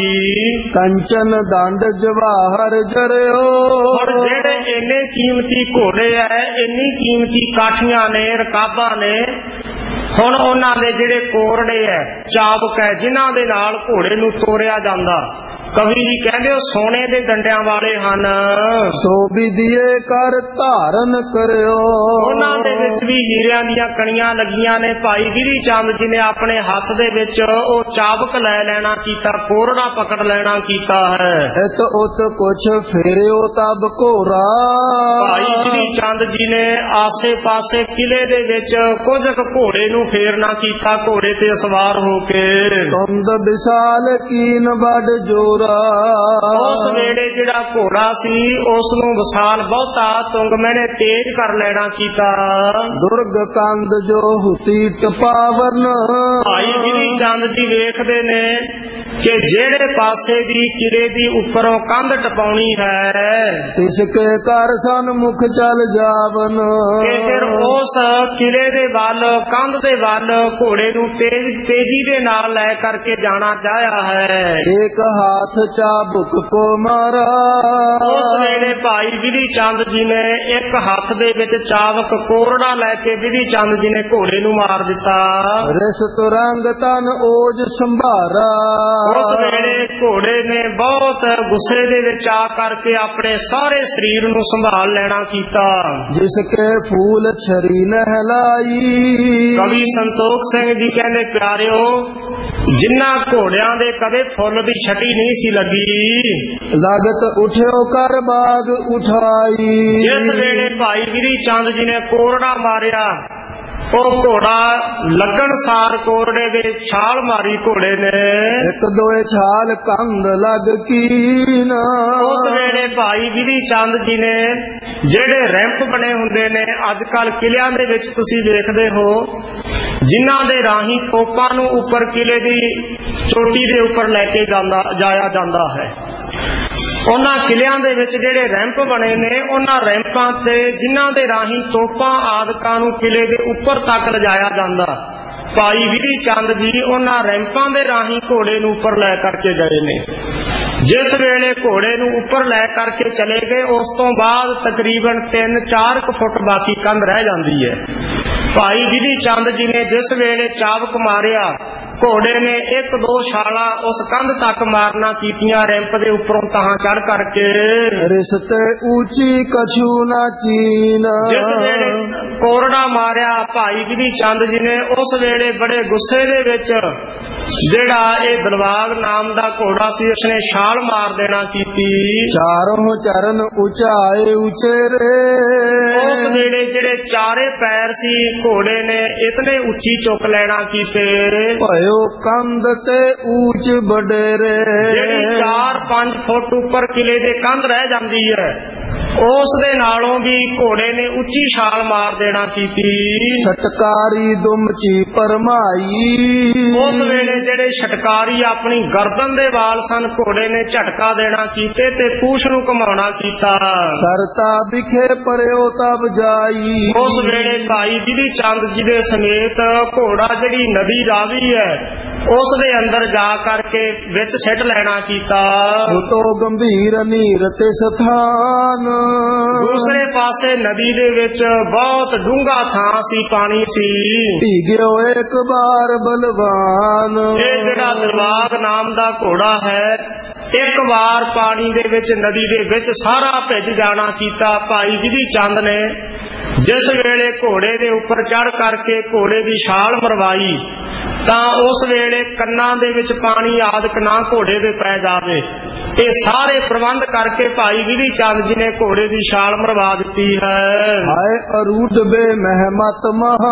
ਕੰਚਨ ਦੰਡ ਜਵਾਹਰ ਜਰਿਓ, ਔਰ ਜਿਹੜੇ ਇੰਨੇ ਕੀਮਤੀ ਘੋੜੇ ਐ, ਇੰਨੀ ਕੀਮਤੀ ਕਾਠੀਆਂ ਨੇ, ਰਕਾਬਾਂ ਨੇ, ਹੁਣ ਉਹਨਾਂ ਦੇ ਜਿਹੜੇ ਕੋਰੜੇ ਐ, ਚਾਬੁਕ ਐ, ਜਿਨ੍ਹਾਂ ਦੇ ਨਾਲ ਘੋੜੇ ਨੂੰ ਤੋਰਿਆ ਜਾਂਦਾ, ਕਵੀ ਜੀ ਕਹਿੰਦੇ ਉਹ ਸੋਨੇ ਦੇ ਡੰਡਿਆਂ ਵਾਲੇ ਹਨ। ਸੋ ਵਿਧੀਏ ਕਰ ਧਾਰਨ ਕਰਿਓ, ਉਹਨਾਂ ਦੇ ਵਿੱਚ ਵੀ ਹੀਰਿਆਂ ਦੀਆਂ ਕਣੀਆਂ ਲੱਗੀਆਂ ਨੇ। ਭਾਈ ਵਿਧੀ ਚੰਦ ਜੀ ਨੇ ਆਪਣੇ ਹੱਥ ਦੇ ਵਿੱਚ ਉਹ ਚਾਬੁਕ ਲੈ ਲੈਣਾ ਕੀਤਾ, ਕੋਰੜਾ ਪਕੜ ਲੈਣਾ ਕੀਤਾ ਹੈ। ਇਤ ਉਤ ਕੁਛ ਫੇਰਿਓ ਤਬ ਘੋਰਾ, ਭਾਈ ਵਿਧੀ ਚੰਦ ਜੀ ਨੇ ਆਸੇ ਪਾਸੇ ਕਿਲੇ ਦੇ ਵਿੱਚ ਕੁਝ ਕੁ ਘੋੜੇ ਨੂੰ ਫੇਰਨਾ ਕੀਤਾ, ਘੋੜੇ ਤੇ ਸਵਾਰ ਹੋ ਕੇ। ਤੁੰਦ ਵਿਸ਼ਾਲ ਕੀਨ ਵੱਡ ਜੋਰਾ, ਉਸ ਵੇਲੇ ਜਿਹੜਾ ਘੋੜਾ ਸੀ ਉਸ ਨੂੰ ਵਿਸ਼ਾਲ ਬਹੁਤਾ ਤੁੰਗ ਮੈਨੇ ਤੇਜ਼ ਕਰ ਲੈਣਾ ਕੀਤਾ। ਦੁਰਗ ਕੰਦ ਜੋ ਹੁਤੀ ਟਪਾਵਨ, ਭਾਈ ਵਿਧੀ ਚੰਦ ਜੀ ਵੇਖਦੇ ਨੇ ਕਿ ਜਿਹੜੇ ਪਾਸੇ ਦੀ ਕਿਲੇ ਦੀ ਉੱਪਰੋਂ ਕੰਧ ਟਪਾਉਣੀ ਹੈ, ਇਸ ਕੇ ਕਰ ਸਨਮੁਖ ਚਲ ਜਾਵਨ, ਕਿ ਫਿਰ ਉਸ ਕਿਲੇ ਦੇ ਵੱਲ, ਕੰਧ ਦੇ ਵੱਲ ਘੋੜੇ ਨੂੰ ਤੇਜ਼ ਤੇਜ਼ੀ ਦੇ ਨਾਲ ਲੈ ਕਰਕੇ ਜਾਣਾ ਚਾਹਿਆ ਹੈ। ਇੱਕ ਹਾਥ ਚਾਬੁਕ ਕੋ ਮਾਰਾ, ਉਸ ਵੇਲੇ ਭਾਈ ਵਿਧੀ ਚੰਦ ਜੀ ਨੇ ਇੱਕ ਹੱਥ ਦੇ ਵਿੱਚ ਚਾਬੁਕ ਕੋਰੜਾ ਲੈ ਕੇ ਵਿਧੀ ਚੰਦ ਜੀ ਨੇ ਘੋੜੇ ਨੂੰ ਮਾਰ ਦਿੱਤਾ। ਰਿਸ ਤੁਰੰਗ ਤਨ ਓਜ ਸੰਭਾਰਾ, ਉਸ ਵੇਲੇ ਘੋੜੇ ਨੇ ਬਹੁਤ ਗੁੱਸੇ ਦੇ ਵਿੱਚ ਆ ਕਰਕੇ ਆਪਣੇ ਸਾਰੇ ਸਰੀਰ ਨੂੰ ਸੰਭਾਲ ਲੈਣਾ ਕੀਤਾ। ਜਿਸ ਕੇ ਫੂਲ ਛਰੀ ਨਹਿਲਾਈ, ਕਵੀ ਸੰਤੋਖ ਸਿੰਘ ਜੀ ਕਹਿੰਦੇ ਪਿਆਰਿਓ, ਜਿਨ੍ਹਾਂ ਘੋੜਿਆਂ ਦੇ ਕਦੇ ਫੁੱਲ ਦੀ ਛਟੀ ਨਹੀਂ ਸੀ ਲੱਗੀ, ਲਗਤ ਉਠਿਓ ਕਰ ਬਾਗ ਉਠਾਈ। ਜਿਸ ਵੇਲੇ ਭਾਈ ਵਿਧੀ ਚੰਦ ਜੀ ਨੇ ਕੋਰੜਾ ਮਾਰਿਆ, ਉਹ ਘੋੜਾ ਲੱਗਣ ਸਾਰ ਕੋਰੜੇ ਦੇ ਛਾਲ ਮਾਰੀ ਘੋੜੇ ਨੇ, ਇੱਕ ਦੋਏ ਛਾਲ ਕੰਧ ਲੱਗ ਕੀਨ। ਉਸ ਵੇਲੇ ਭਾਈ ਵਿਧੀ ਚੰਦ ਜੀ ਨੇ ਜਿਹੜੇ ਰੈਂਪ ਬਣੇ ਹੁੰਦੇ ਨੇ ਅੱਜ ਕੱਲ ਕਿਲਿਆਂ ਦੇ ਵਿੱਚ ਤੁਸੀਂ ਵੇਖਦੇ ਹੋ, ਜਿਨ੍ਹਾਂ ਦੇ ਰਾਹੀਂ ਤੋਪਾਂ ਨੂੰ ਉੱਪਰ ਕਿਲੇ ਦੀ ਚੋਟੀ ਦੇ ਉੱਪਰ ਲੈ ਕੇ ਜਾਂਦਾ ਜਾਇਆ ਜਾਂਦਾ ਹੈ, ਉਹਨਾਂ ਕਿਲਿਆਂ ਦੇ ਵਿੱਚ ਜਿਹੜੇ ਰੈਂਪ ਬਣੇ ਨੇ, ਉਹਨਾਂ ਰੈਂਪਾਂ ਤੇ ਜਿਨ੍ਹਾਂ ਦੇ ਰਾਹੀਂ ਤੋਪਾਂ ਆਦਿਕਾਂ ਨੂੰ ਕਿਲੇ ਦੇ ਉੱਪਰ ਤੱਕ ਲਿਜਾਇਆ ਜਾਂਦਾ, ਭਾਈ ਵਿਧੀ ਚੰਦ ਜੀ ਉਹਨਾਂ ਰੈਂਪਾਂ ਦੇ ਰਾਹੀਂ ਘੋੜੇ ਨੂੰ ਉੱਪਰ ਲੈ ਕਰਕੇ ਗਏ ਨੇ। ਜਿਸ ਵੇਲੇ ਘੋੜੇ ਨੂੰ ਉੱਪਰ ਲੈ ਕਰਕੇ ਚਲੇ ਗਏ, ਉਸ ਤੋਂ ਬਾਅਦ ਤਕਰੀਬਨ ਤਿੰਨ ਚਾਰ ਕੁ ਫੁੱਟ ਬਾਕੀ ਕੰਧ ਰਹਿ ਜਾਂਦੀ ਹੈ। ਭਾਈ ਵਿਧੀ ਚੰਦ ਜੀ ਨੇ ਜਿਸ ਵੇਲੇ ਚਾਬੁਕ ਮਾਰਿਆ, ਘੋੜੇ ਨੇ ਇੱਕ ਦੋ ਛਾਲਾਂ ਉਸ ਕੰਧ ਤੱਕ ਮਾਰਨਾ ਕੀਤੀਆਂ, ਰਿੰਪ ਦੇ ਉੱਪਰੋਂ ਤਾਹਾਂ ਚੜ ਕਰਕੇ। ਰਿਸ਼ਤੇ ਉੱਚੀ ਕਛੂ ਨਾ ਚੀਨ, ਜਿਸ ਵੇਲੇ ਕੋਰੜਾ ਮਾਰਿਆ ਭਾਈ ਵਿਧੀ ਚੰਦ ਜੀ ਨੇ, ਉਸ ਵੇਲੇ ਬੜੇ ਗੁੱਸੇ ਦੇ ਵਿੱਚ ਜਿਹੜਾ ਇਹ ਦਿਲਬਾਗ ਨਾਮ ਦਾ ਘੋੜਾ ਸੀ, ਉਸਨੇ ਛਾਲ ਮਾਰ ਦੇਣਾ ਕੀਤੀ। ਚਾਰੋਂ ਚਰਨ ਉਚਾਏ ਉਚੇਰੇ, ਉਸ ਵੇਲੇ ਜਿਹੜੇ ਚਾਰੇ ਪੈਰ ਸੀ ਘੋੜੇ ਨੇ ਇਤਨੇ ਉੱਚੀ ਚੁੱਕ ਲੈਣਾ ਕੀਤੇ। ਭਇਓ ਕੰਧ ਤੇ ਊਚ ਵਡੇਰੇ, ਜਿਹੜੀ ਚਾਰ ਪੰਜ ਫੁੱਟ ਉੱਪਰ ਕਿਲੇ ਦੇ ਕੰਧ ਰਹਿ ਜਾਂਦੀ ਹੈ, ਉਸ ਦੇ ਨਾਲੋਂ ਵੀ ਘੋੜੇ ਨੇ ਉੱਚੀ ਛਾਲ ਮਾਰ ਦੇਣਾ ਕੀਤੀ। ਛਟਕਾਰੀ ਦੁਮਚੀ ਪਰਮਾਈ, ਉਸ ਵੇਲੇ ਜਿਹੜੇ ਛਟਕਾਰੀ ਆਪਣੀ ਗਰਦਨ ਦੇ ਵਾਲ ਸਨ, ਘੋੜੇ ਨੇ ਝਟਕਾ ਦੇਣਾ ਕੀਤੇ ਤੇ ਪੂਛ ਨੂੰ ਘੁਮਾਉਣਾ ਕੀਤਾ। ਕਰਤਾ ਵਿਖੇ ਪਰਿਓ ਤਬ ਜਾਈ, ਉਸ ਵੇਲੇ ਭਾਈ ਵਿਧੀ ਚੰਦ ਜੀ ਦੇ ਸਮੇਤ ਘੋੜਾ ਜਿਹੜੀ ਨਦੀ ਰਾਵੀ ਹੈ ਉਸ ਦੇ ਅੰਦਰ ਜਾ ਕਰਕੇ ਵਿੱਚ ਸਿੱਟ ਲੈਣਾ ਕੀਤਾ। ਉਤੋਂ ਗੰਭੀਰ ਨੀਰ ਤੇ ਸਥਾਨ, ਦੂਸਰੇ ਪਾਸੇ ਨਦੀ ਦੇ ਵਿੱਚ ਬਹੁਤ ਡੂੰਘਾ ਥਾਂ ਸੀ, ਪਾਣੀ ਸੀ। ਭੀਗਿਓ ਇੱਕ ਵਾਰ ਬਲਵਾਨ, ਇਹ ਜਿਹੜਾ ਦਿਲਬਾਗ ਨਾਮ ਦਾ ਘੋੜਾ ਹੈ, ਇੱਕ ਵਾਰ ਪਾਣੀ ਦੇ ਵਿੱਚ ਨਦੀ ਦੇ ਵਿੱਚ ਸਾਰਾ ਭਿੱਜ ਜਾਣਾ ਕੀਤਾ। ਭਾਈ ਵਿਧੀ ਚੰਦ ਨੇ ਜਿਸ ਵੇਲੇ ਘੋੜੇ ਦੇ ਉੱਪਰ ਚੜ ਕਰਕੇ ਘੋੜੇ ਦੀ ਛਾਲ ਮਰਵਾਈ ਤਾਂ ਉਸ ਵੇਲੇ ਕੰਨਾਂ ਦੇ ਵਿੱਚ ਪਾਣੀ ਆਦਿਕ ਨਾ ਘੋੜੇ ਦੇ ਪੈ ਜਾਵੇ, ਇਹ ਸਾਰੇ ਪ੍ਰਬੰਧ ਕਰਕੇ ਭਾਈ ਵਿਧੀ ਚੰਦ ਜੀ ਨੇ ਘੋੜੇ ਦੀ ਛਾਲ ਮਰਵਾ ਦਿੱਤੀ ਹੈ। ਹਾਏ ਅਰੂਢ ਬੇ ਮਹਿਮਤ ਮਹਾ,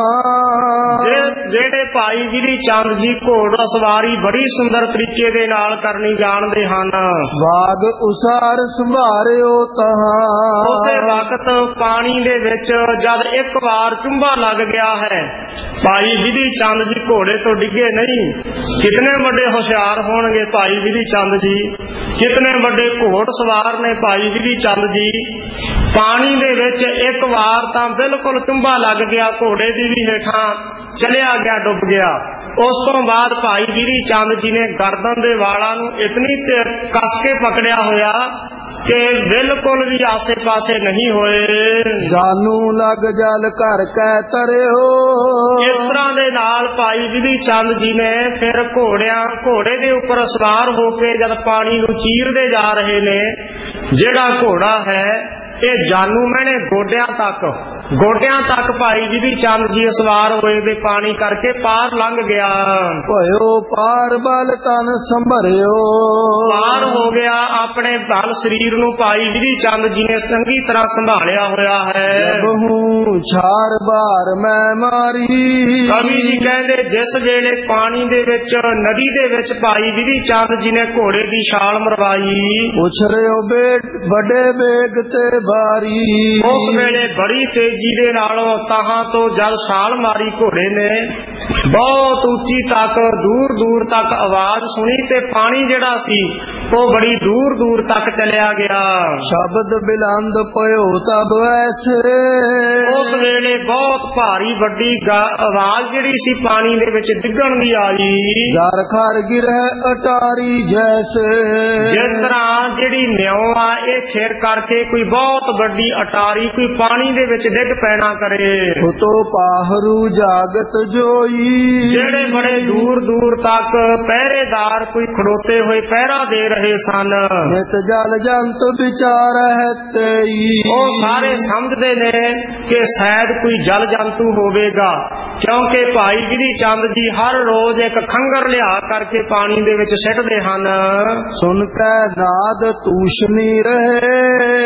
ਜਿਹੜੇ ਭਾਈ ਵਿਧੀ ਚੰਦ ਜੀ ਘੋੜਾ ਸਵਾਰੀ ਬੜੀ ਸੁੰਦਰ ਤਰੀਕੇ ਦੇ ਨਾਲ ਕਰਨੀ ਜਾਣਦੇ ਹਨ। ਵਾਗ ਉਸਾਰ ਸੰਭਾਰਿਓ ਤਹਾਂ, ਉਸੇ ਵਕਤ ਪਾਣੀ ਦੇ ਵਿੱਚ ਜਦ ਇੱਕ ਵਾਰ ਚੁੰਬਾ ਲੱਗ ਗਿਆ ਹੈ, ਭਾਈ ਵਿਧੀ ਚੰਦ ਜੀ ਘੋੜੇ ਤੋਂ ਡਿੱਗੇ ਨਹੀਂ। ਕਿਤਨੇ ਵੱਡੇ ਹੁਸ਼ਿਆਰ ਹੋਣਗੇ ਭਾਈ ਵਿਧੀ ਚੰਦ ਜੀ, ਕਿਤਨੇ ਵੱਡੇ ਘੋੜ ਸਵਾਰ ਨੇ ਭਾਈ ਵਿਧੀ ਚੰਦ ਜੀ। ਪਾਣੀ ਦੇ ਵਿੱਚ ਇੱਕ ਵਾਰ ਤਾਂ ਬਿਲਕੁਲ ਚੁੰਬਾ ਲੱਗ ਗਿਆ, ਘੋੜੇ ਦੀ ਵੀ ਹੇਠਾਂ ਚਲਿਆ ਗਿਆ, ਡੁੱਬ ਗਿਆ। ਉਸ ਤੋਂ ਬਾਅਦ ਭਾਈ ਵਿਧੀ ਚੰਦ ਜੀ ਨੇ ਗਰਦਨ ਦੇ ਵਾਲਾਂ ਨੂੰ ਇਤਨੀ ਕੱਸ ਕੇ ਪਕੜਿਆ ਹੋਇਆ ਕਿ ਬਿਲਕੁਲ ਵੀ ਆਸੇ ਪਾਸੇ ਨਹੀਂ ਹੋਏ। ਜਾਨੂ ਲੱਗ ਜਲ ਘਰ ਕਹਿ ਤਰਿਓ, ਇਸ ਤਰ੍ਹਾਂ ਦੇ ਨਾਲ ਭਾਈ ਵਿਧੀ ਚੰਦ ਜੀ ਨੇ ਫਿਰ ਘੋੜਿਆਂ ਘੋੜੇ ਦੇ ਉੱਪਰ ਸਵਾਰ ਹੋ ਕੇ ਜਦ ਪਾਣੀ ਨੂੰ ਚੀਰਦੇ ਜਾ ਰਹੇ ਨੇ, ਜਿਹੜਾ ਘੋੜਾ ਹੈ ਇਹ ਜਾਨੂ ਮੈਨੇ ਗੋਡਿਆਂ ਤੱਕ ਗੋਡਿਆਂ ਤੱਕ ਭਾਈ ਵਿਧੀ ਚੰਦ ਜੀ ਸਵਾਰ ਹੋਏ ਦੇ ਪਾਣੀ ਕਰਕੇ ਪਾਰ ਲੰਘ ਗਿਆ। ਭਇਓ ਪਾਰ ਬਲ ਤਨ ਸੰਭਰਿਓ, ਪਾਰ ਹੋ ਗਿਆ, ਆਪਣੇ ਬਲ ਸਰੀਰ ਨੂੰ ਭਾਈ ਵਿਧੀ ਚੰਦ ਜੀ ਨੇ ਚੰਗੀ ਤਰ੍ਹਾਂ ਸੰਭਾਲਿਆ ਹੋਇਆ ਹੈ। ਬਹੁ ਛਾਰ ਬਾਰ ਮੈਂ ਮਾਰੀ, ਕਵੀ ਜੀ ਕਹਿੰਦੇ ਜਿਸ ਵੇਲੇ ਪਾਣੀ ਦੇ ਵਿੱਚ ਨਦੀ ਦੇ ਵਿੱਚ ਭਾਈ ਵਿਧੀ ਚੰਦ ਜੀ ਨੇ ਘੋੜੇ ਦੀ ਛਾਲ ਮਰਵਾਈ, ਉਛਰਿਓ ਬੇਟ ਵੱਡੇ ਵੇਗ ਤੇ ਬਾਰੀ, ਉਸ ਵੇਲੇ ਬੜੀ ਤੇਜ਼ੀ ਦੇ ਨਾਲੋਂ ਤਾਹਾਂ ਤੋਂ ਜਦ ਛਾਲ ਮਾਰੀ ਘੋੜੇ ਨੇ, ਬਹੁਤ ਉੱਚੀ ਤੱਕ ਦੂਰ ਦੂਰ ਤੱਕ ਆਵਾਜ਼ ਸੁਣੀ ਤੇ ਪਾਣੀ ਜਿਹੜਾ ਸੀ ਉਹ ਬੜੀ ਦੂਰ ਦੂਰ ਤੱਕ ਚਲਿਆ ਗਿਆ। ਸ਼ਬਦ ਬਿਲੰਦ ਪਇਓ ਤਬ ਐਸੇ, ਉਸ ਵੇਲੇ ਬਹੁਤ ਭਾਰੀ ਵੱਡੀ ਆਵਾਜ਼ ਜਿਹੜੀ ਸੀ ਪਾਣੀ ਦੇ ਵਿੱਚ ਡਿੱਗਣ ਦੀ ਆਈ। ਜਰ ਖਰ ਗਿਰਹਿ ਅਟਾਰੀ ਜੈਸੇ, ਜਿਸ ਤਰ੍ਹਾਂ ਜਿਹੜੀ ਨਿਉ ਆ ਇਹ ਖੇਰ ਕਰਕੇ ਕੋਈ ਬਹੁਤ ਵੱਡੀ ਅਟਾਰੀ ਕੋਈ ਪਾਣੀ ਦੇ ਵਿੱਚ ਡਿੱਗ ਪੈਣਾ ਕਰੇ। ਉਤੋਂ ਪਾਹਰੂ ਜਾਗਤ ਜੋਈ, ਜਿਹੜੇ ਬੜੇ ਦੂਰ ਦੂਰ ਤੱਕ ਪਹਿਰੇਦਾਰ ਕੋਈ ਖੜੋਤੇ ਹੋਏ ਪਹਿਰਾ ਦੇ ਰਹੇ ਸਨ। ਨਿਤ ਜਲ ਜੰਤ ਵਿਚਾਰ ਹੈ ਤੇਈ, ਉਹ ਸਾਰੇ ਸਮਝਦੇ ਨੇ ਕਿ ਸ਼ਾਇਦ ਕੋਈ ਜਲ ਜੰਤੂ ਹੋਵੇਗਾ, ਕਿਉਂਕਿ ਭਾਈ ਵਿਧੀ ਚੰਦ ਜੀ ਹਰ ਰੋਜ਼ ਇੱਕ ਖੰਗਰ ਲਿਆ ਕਰਕੇ ਪਾਣੀ ਦੇ ਵਿੱਚ ਸਿੱਟਦੇ ਹਨ। ਸੁਣ ਕੇ ਨਾਦ ਤੂਸ਼ਨੀ ਰਹੇ,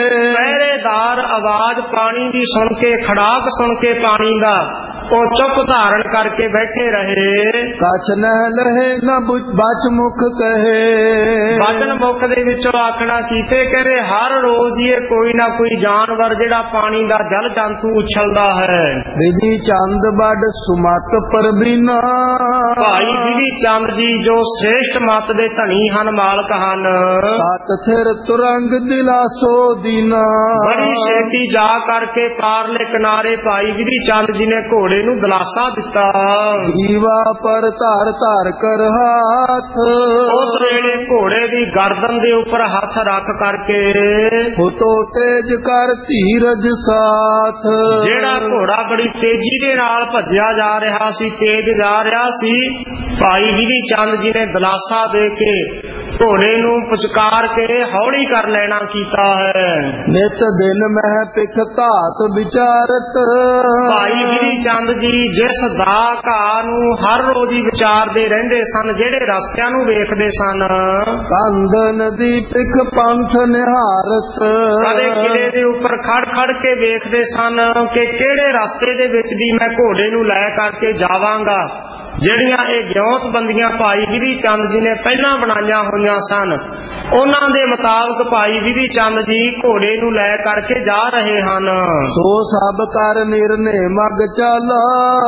ਪਹਿਰੇਦਾਰ ਆਵਾਜ਼ ਪਾਣੀ ਦੀ ਸੁਣ ਕੇ ਖੜਾਕ ਸੁਣ ਕੇ ਪਾਣੀ ਦਾ ਉਹ ਚੁੱਪ ਧਾਰਨ ਕਰਕੇ ਬੈਠੇ ਰਹੇ। ਕਛ ਨ ਲਹੇ ਨ ਬਚ ਮੁਖ ਕਹੇ, ਬਚਨ ਮੁਖ ਦੇ ਵਿੱਚੋਂ ਆਖਣਾ ਕੀਤੇ ਕਹਿੰਦੇ ਹਰ ਰੋਜ਼ ਹੀ ਕੋਈ ਨਾ ਕੋਈ ਜਾਨਵਰ ਜਿਹੜਾ ਪਾਣੀ ਦਾ ਜਲ ਜੰਤੂ ਉਛਲਦਾ ਹੈ। ਵਿਧੀ ਚੰਦ ਵੱਡ ਸੁਮਤ ਪਰਬੀਨਾ, ਭਾਈ ਵਿਧੀ ਚੰਦ ਜੀ ਜੋ ਸ੍ਰੇਸ਼ਟ ਮਤ ਦੇ ਧਨੀ ਹਨ, ਮਾਲਕ ਹਨ। ਸਤ ਥਿਰ ਤੁਰੰਗ ਦਿਲਾਸੋ ਦੀਨਾ, ਬੜੀ ਛੇਤੀ ਜਾ ਕਰਕੇ ਪਾਰਲੇ ਕਿਨਾਰੇ ਭਾਈ ਵਿਧੀ ਚੰਦ ਜੀ ਨੇ ਘੋੜੇ ਨੂੰ ਦਿਲਾਸਾ ਦਿੱਤਾ। ਜੀਵਾ ਪਰ ਧਰ ਧਰ ਕਰ ਹੱਥ, ਉਸ ਵੇਲੇ ਘੋੜੇ ਦੀ ਗਰਦਨ ਦੇ ਉੱਪਰ ਹੱਥ ਰੱਖ ਕਰਕੇ ਹੁਤੋ ਤੇਜ ਕਰ ਧੀਰਜ ਸਾਥ, ਜਿਹੜਾ ਘੋੜਾ ਬੜੀ ਤੇਜ਼ੀ ਦੇ ਨਾਲ ਭੱਜਿਆ ਜਾ ਰਿਹਾ ਸੀ, ਤੇਜ਼ ਜਾ ਰਿਹਾ ਸੀ, ਭਾਈ ਵਿਧੀ ਚੰਦ ਜੀ ਨੇ ਦਿਲਾਸਾ ਦੇ ਕੇ ਘੋੜੇ ਨੂੰ ਪੁਚਕਾਰ ਕੇ ਹੌਲੀ ਕਰ ਲੈਣਾ ਕੀਤਾ ਹੈ। ਨਿਤ ਦਿਨ ਮਹਿ ਪਿਖ ਘਾਤ ਵਿਚਾਰਤ, ਭਾਈ ਵਿਧੀ ਚੰਦ ਜੀ ਜਿਸ ਦਾ ਘਾਹ ਨੂੰ ਹਰ ਰੋਜ਼ ਹੀ ਵਿਚਾਰਦੇ ਰਹਿੰਦੇ ਸਨ, ਜਿਹੜੇ ਰਸਤਿਆਂ ਨੂੰ ਵੇਖਦੇ ਸਨ। ਕੰਧ ਨਦੀ ਪਿਖ ਪੰਥ ਨਿਹਾਰਤ, ਕਦੇ ਕਿਲੇ ਦੇ ਉੱਪਰ ਖੜ ਖੜ ਕੇ ਵੇਖਦੇ ਸਨ ਕਿ ਕਿਹੜੇ ਰਸਤੇ ਦੇ ਵਿੱਚ ਦੀ ਮੈਂ ਘੋੜੇ ਨੂੰ ਲੈ ਕਰਕੇ ਜਾਵਾਂਗਾ। ਜਿਹੜੀਆਂ ਇਹ ਗਿਉਂਤ ਬੰਦੀਆਂ ਭਾਈ ਵਿਧੀ ਚੰਦ ਜੀ ਨੇ ਪਹਿਲਾਂ ਬਣਾਈਆਂ ਹੋਈਆਂ ਸਨ, ਉਹਨਾਂ ਦੇ ਮੁਤਾਬਕ ਭਾਈ ਵਿਧੀ ਚੰਦ ਜੀ ਘੋੜੇ ਨੂੰ ਲੈ ਕਰਕੇ ਜਾ ਰਹੇ ਹਨ। ਸੋ ਸਭ ਕਰ ਨਿਰਨੇ ਮਗ ਚਾਲਾ,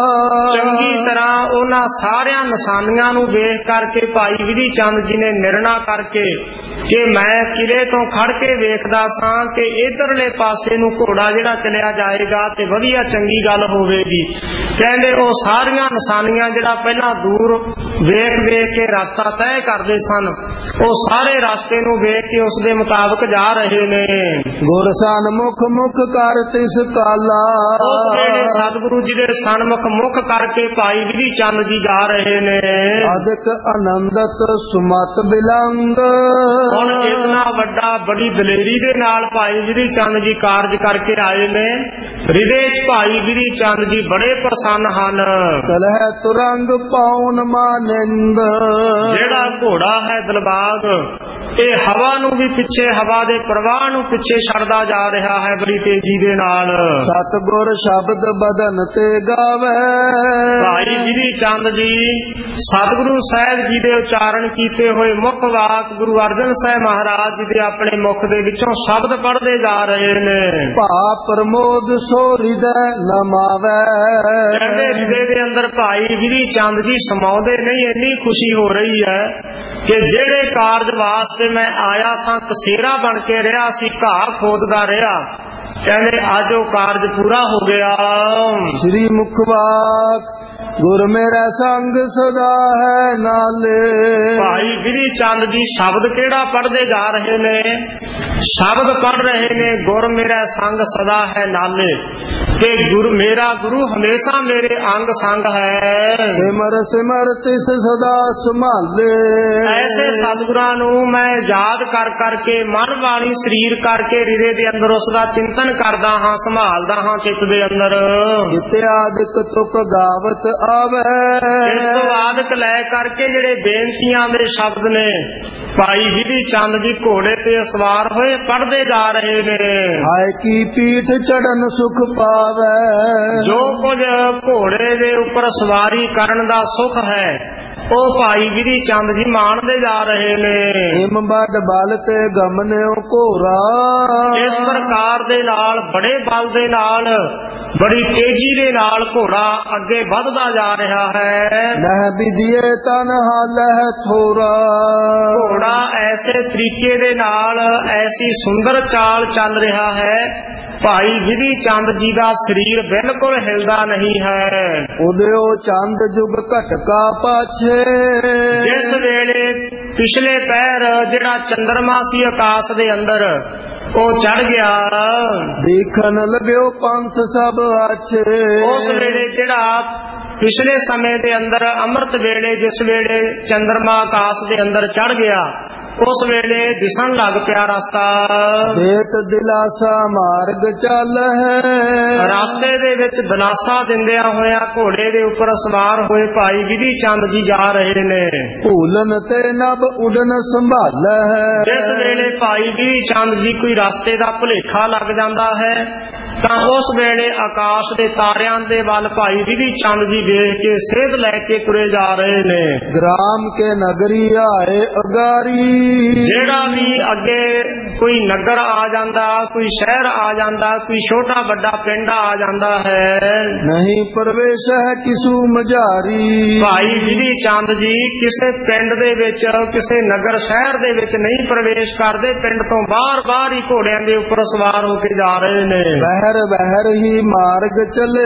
ਚੰਗੀ ਤਰ੍ਹਾਂ ਉਹਨਾਂ ਸਾਰਿਆਂ ਨਿਸ਼ਾਨੀਆਂ ਨੂੰ ਵੇਖ ਕਰਕੇ ਭਾਈ ਵਿਧੀ ਚੰਦ ਜੀ ਨੇ ਨਿਰਣਾ ਕਰਕੇ ਕਿ ਮੈਂ ਕਿਲੇ ਤੋਂ ਖੜ ਕੇ ਵੇਖਦਾ ਸਾਂ ਕਿ ਇਧਰਲੇ ਪਾਸੇ ਨੂੰ ਘੋੜਾ ਜਿਹੜਾ ਚਲਿਆ ਜਾਏਗਾ ਤੇ ਵਧੀਆ ਚੰਗੀ ਗੱਲ ਹੋਵੇਗੀ। ਕਹਿੰਦੇ ਉਹ ਸਾਰੀਆਂ ਨਿਸ਼ਾਨੀਆਂ ਜਿਹੜਾ ਪਹਿਲਾਂ ਦੂਰ ਵੇਖ ਵੇਖ ਕੇ ਰਸਤਾ ਤੈਅ ਕਰਦੇ ਸਨ, ਉਹ ਸਾਰੇ ਰਸਤੇ ਨੂੰ ਵੇਖ ਕੇ ਉਸ ਦੇ ਮੁਤਾਬਕ ਜਾ ਰਹੇ ਨੇ। ਗੁਰ ਸਨਮੁਖ ਮੁਖ ਕਰ ਤਿਸ ਕਾਲਾ, ਉਸ ਵੇਲੇ ਸਤਿਗੁਰੂ ਜੀ ਦੇ ਸਨਮੁਖ ਮੁਖ ਕਰਕੇ ਭਾਈ ਵਿਧੀ ਚੰਦ ਜੀ ਜਾ ਰਹੇ ਨੇ। ਅਦਿਕ ਆਨੰਦਤ ਸੁਮਤ ਬਿਲੰਗ, ਹੁਣ ਇਤਨਾ ਵੱਡਾ ਬੜੀ ਦਲੇਰੀ ਦੇ ਨਾਲ ਭਾਈ ਵਿਧੀ ਚੰਦ ਜੀ ਕਾਰਜ ਕਰਕੇ ਆਏ ਨੇ। ਹਿਰਦੇ ਚ ਭਾਈ ਵਿਧੀ ਚੰਦ ਜੀ ਬੜੇ ਪ੍ਰਸੰਨ ਹਨ। ਕਲਹਿ ਤੁਰੰਗ ਪਾਉਨ ਮਾਨਿੰਦ, ਜਿਹੜਾ ਘੋੜਾ ਹੈ ਦਿਲਬਾਗ, ਇਹ ਹਵਾ ਨੂੰ ਵੀ ਪਿੱਛੇ, ਹਵਾ ਦੇ ਪ੍ਰਵਾਹ ਨੂੰ ਪਿੱਛੇ ਛੱਡਦਾ ਜਾ ਰਿਹਾ ਹੈ ਬੜੀ ਤੇਜ਼ੀ ਦੇ ਨਾਲ। ਸਤਿਗੁਰ ਸ਼ਬਦ ਬਦਨ ਤੇ ਗਾਵੇ, ਭਾਈ ਵਿਧੀ ਚੰਦ ਜੀ ਸਤਿਗੁਰੂ ਸਾਹਿਬ ਜੀ ਦੇ ਉਚਾਰਨ ਕੀਤੇ ਹੋਏ ਮੁੱਖ ਵਾਕ ਗੁਰੂ ਅਰਜਨ ਸਾਹਿਬ ਮਹਾਰਾਜ ਜੀ ਦੇ ਆਪਣੇ ਮੁਖ ਦੇ ਵਿੱਚੋਂ ਸ਼ਬਦ ਪੜ੍ਹਦੇ ਜਾ ਰਹੇ ਨੇ। ਭਾ ਪ੍ਰਮੋਦ ਸੋ ਹਿਰਦੈ ਨਮਾਵੇ, ਕਹਿੰਦੇ ਹਿਰਦੇ ਦੇ ਅੰਦਰ ਭਾਈ ਵਿਧੀ ਚੰਦ ਜੀ ਸਮਾਉਂਦੇ ਨਹੀਂ, ਇੰਨੀ ਖੁਸ਼ੀ ਹੋ ਰਹੀ ਹੈ ਕਿ ਜਿਹੜੇ ਕਾਰਜ ਵਾਸਤੇ ਮੈਂ ਆਇਆ ਸਾਂ, ਕਸੇਰਾ ਬਣ ਕੇ ਰਿਹਾ ਸੀ, ਘਾਹ ਖੋਦਦਾ ਰਿਹਾ, ਕਹਿੰਦੇ ਅੱਜ ਉਹ ਕਾਰਜ ਪੂਰਾ ਹੋ ਗਿਆ। ਸ੍ਰੀ ਮੁਖਵਾਕ ਗੁਰ ਮੇਰਾ ਸੰਗ ਸਦਾ ਹੈ ਨਾਲੇ, ਭਾਈ ਵਿਧੀ ਚੰਦ ਜੀ ਸ਼ਬਦ ਕਿਹੜਾ ਪੜ੍ਹਦੇ ਜਾ ਰਹੇ ਨੇ? ਸ਼ਬਦ ਪੜ੍ਹ ਰਹੇ ਨੇ ਗੁਰ ਮੇਰਾ ਸੰਗ ਸਦਾ ਹੈ ਨਾਲੇ, ਕਿ ਗੁਰੂ ਮੇਰਾ ਗੁਰੂ ਹਮੇਸ਼ਾ ਮੇਰੇ ਅੰਗ ਸੰਗ ਹੈ। ਸਿਮਰ ਸਿਮਰ ਤਿਸ ਸਦਾ ਸੰਭਾਲੇ, ਐਸੇ ਸਤਿਗੁਰਾਂ ਨੂੰ ਮੈਂ ਯਾਦ ਕਰ ਕਰਕੇ ਮਨ ਬਾਣੀ ਸਰੀਰ ਕਰਕੇ ਹਿਰਦੇ ਦੇ ਅੰਦਰ ਉਸ ਦਾ ਚਿੰਤਨ ਕਰਦਾ ਹਾਂ, ਸੰਭਾਲਦਾ ਹਾਂ ਚਿੱਤ ਦੇ ਅੰਦਰ। ਇਤਿਆਦਿਕ ਤੁਕ ਗਾਵਤ ਆਵੇ, ਇਸ ਤੋਂ ਆਦਿਕ ਲੈ ਕਰਕੇ ਜਿਹੜੇ ਬੇਨਤੀਆਂ ਦੇ ਸ਼ਬਦ ਨੇ ਭਾਈ ਵਿਧੀ ਚੰਦ ਜੀ ਘੋੜੇ ਤੇ ਸਵਾਰ ਹੋਏ ਪੜ੍ਹਦੇ ਜਾ ਰਹੇ ਨੇ। ਹਾਏ ਕੀ ਪੀਠ ਚੜਨ ਸੁਖ ਪਾਵੇ, ਜੋ ਕੁਝ ਘੋੜੇ ਦੇ ਉੱਪਰ ਸਵਾਰੀ ਕਰਨ ਦਾ ਸੁਖ ਹੈ ਉਹ ਭਾਈ ਵਿਧੀ ਚੰਦ ਜੀ ਮਾਣਦੇ ਜਾ ਰਹੇ ਨੇ। ਹਿਮ ਵੱਡ ਬਲ ਤੇ ਗਮਨਿਓ ਘੋਰਾ, ਇਸ ਪ੍ਰਕਾਰ ਦੇ ਨਾਲ ਬੜੇ ਬਲ ਦੇ ਨਾਲ ਬੜੀ ਤੇਜ਼ੀ ਦੇ ਨਾਲ ਘੋੜਾ ਅੱਗੇ ਵੱਧਦਾ ਜਾ ਰਿਹਾ ਹੈ। ਨਹਿ ਵਿਧੀਏ ਤਨ ਹਾਲਹਿ ਥੋਰਾ, ਘੋੜਾ ਐਸੇ ਤਰੀਕੇ ਦੇ ਨਾਲ ਐਸੀ ਸੁੰਦਰ ਚਾਲ ਚੱਲ ਰਿਹਾ ਹੈ, ਭਾਈ ਵਿਧੀ ਚੰਦ ਜੀ ਦਾ ਸਰੀਰ ਬਿਲਕੁਲ ਹਿਲਦਾ ਨਹੀਂ ਹੈ। ਉਦਿਓ ਚੰਦ ਜੁਗ ਘਟਕਾ ਪਾਛੇ, ਜਿਸ ਵੇਲੇ ਪਿਛਲੇ ਪਹਿਰ ਜਿਹੜਾ ਚੰਦਰਮਾ ਸੀ ਆਕਾਸ਼ ਦੇ ਅੰਦਰ ਉਹ ਚੜ ਗਿਆ, ਦੇਖਣ ਲਗਿਓ ਪੰਥ ਸਭ ਆਛੇ। ਉਸ ਵੇਲੇ ਜਿਹੜਾ ਪਿਛਲੇ ਸਮੇਂ ਦੇ ਅੰਦਰ ਅੰਮ੍ਰਿਤ ਵੇਲੇ ਜਿਸ ਵੇਲੇ ਚੰਦਰਮਾ ਆਕਾਸ਼ ਦੇ ਅੰਦਰ ਚੜ ਗਿਆ, ਉਸ ਵੇਲੇ ਦਿਸਣ ਲੱਗ ਪਿਆ ਰਸਤਾ। ਦੇਤ ਦਿਲਾਸਾ ਮਾਰਗ ਚੱਲ ਹੈ, ਰਸਤੇ ਦੇ ਵਿੱਚ ਦਿਲਾਸਾ ਦਿੰਦਿਆਂ ਹੋਇਆ ਘੋੜੇ ਦੇ ਉੱਪਰ ਸਵਾਰ ਹੋਏ ਭਾਈ ਵਿਧੀ ਚੰਦ ਜੀ ਜਾ ਰਹੇ ਨੇ। ਭੂਲਨ ਤੇ ਨਭ ਉਡਨ ਸੰਭਾਲ ਹੈ, ਜਿਸ ਵੇਲੇ ਭਾਈ ਵਿਧੀ ਚੰਦ ਜੀ ਕੋਈ ਰਸਤੇ ਦਾ ਭੁਲੇਖਾ ਲੱਗ ਜਾਂਦਾ ਹੈ ਤਾਂ ਉਸ ਵੇਲੇ ਆਕਾਸ਼ ਦੇ ਤਾਰਿਆਂ ਦੇ ਵੱਲ ਭਾਈ ਵਿਧੀ ਚੰਦ ਜੀ ਵੇਖ ਕੇ ਸੇਧ ਲੈ ਕੇ ਤੁਰੇ ਜਾ ਰਹੇ ਨੇ। ਗ੍ਰਾਮ ਕੇ ਨਗਰੀ ਆਏ ਅਗਾਰੀ, ਜਿਹੜਾ ਵੀ ਅੱਗੇ ਕੋਈ ਨਗਰ ਆ ਜਾਂਦਾ, ਕੋਈ ਸ਼ਹਿਰ ਆ ਜਾਂਦਾ, ਕੋਈ ਛੋਟਾ ਵੱਡਾ ਪਿੰਡ ਆ ਜਾਂਦਾ ਹੈ, ਨਹੀਂ ਪ੍ਰਵੇਸ਼ ਹੈ ਕਿਸੂ ਮਝਾਰੀ। ਭਾਈ ਵਿਧੀ ਚੰਦ ਜੀ ਕਿਸੇ ਪਿੰਡ ਦੇ ਵਿੱਚ, ਕਿਸੇ ਨਗਰ ਸ਼ਹਿਰ ਦੇ ਵਿੱਚ ਨਹੀਂ ਪ੍ਰਵੇਸ਼ ਕਰਦੇ, ਪਿੰਡ ਤੋਂ ਬਾਹਰ ਬਾਹਰ ਹੀ ਘੋੜਿਆਂ ਦੇ ਉੱਪਰ ਸਵਾਰ ਹੋ ਕੇ ਜਾ ਰਹੇ ਨੇ। ਬਹਿਰ ਬਹਿਰ ਹੀ ਮਾਰਗ ਚਲੇ।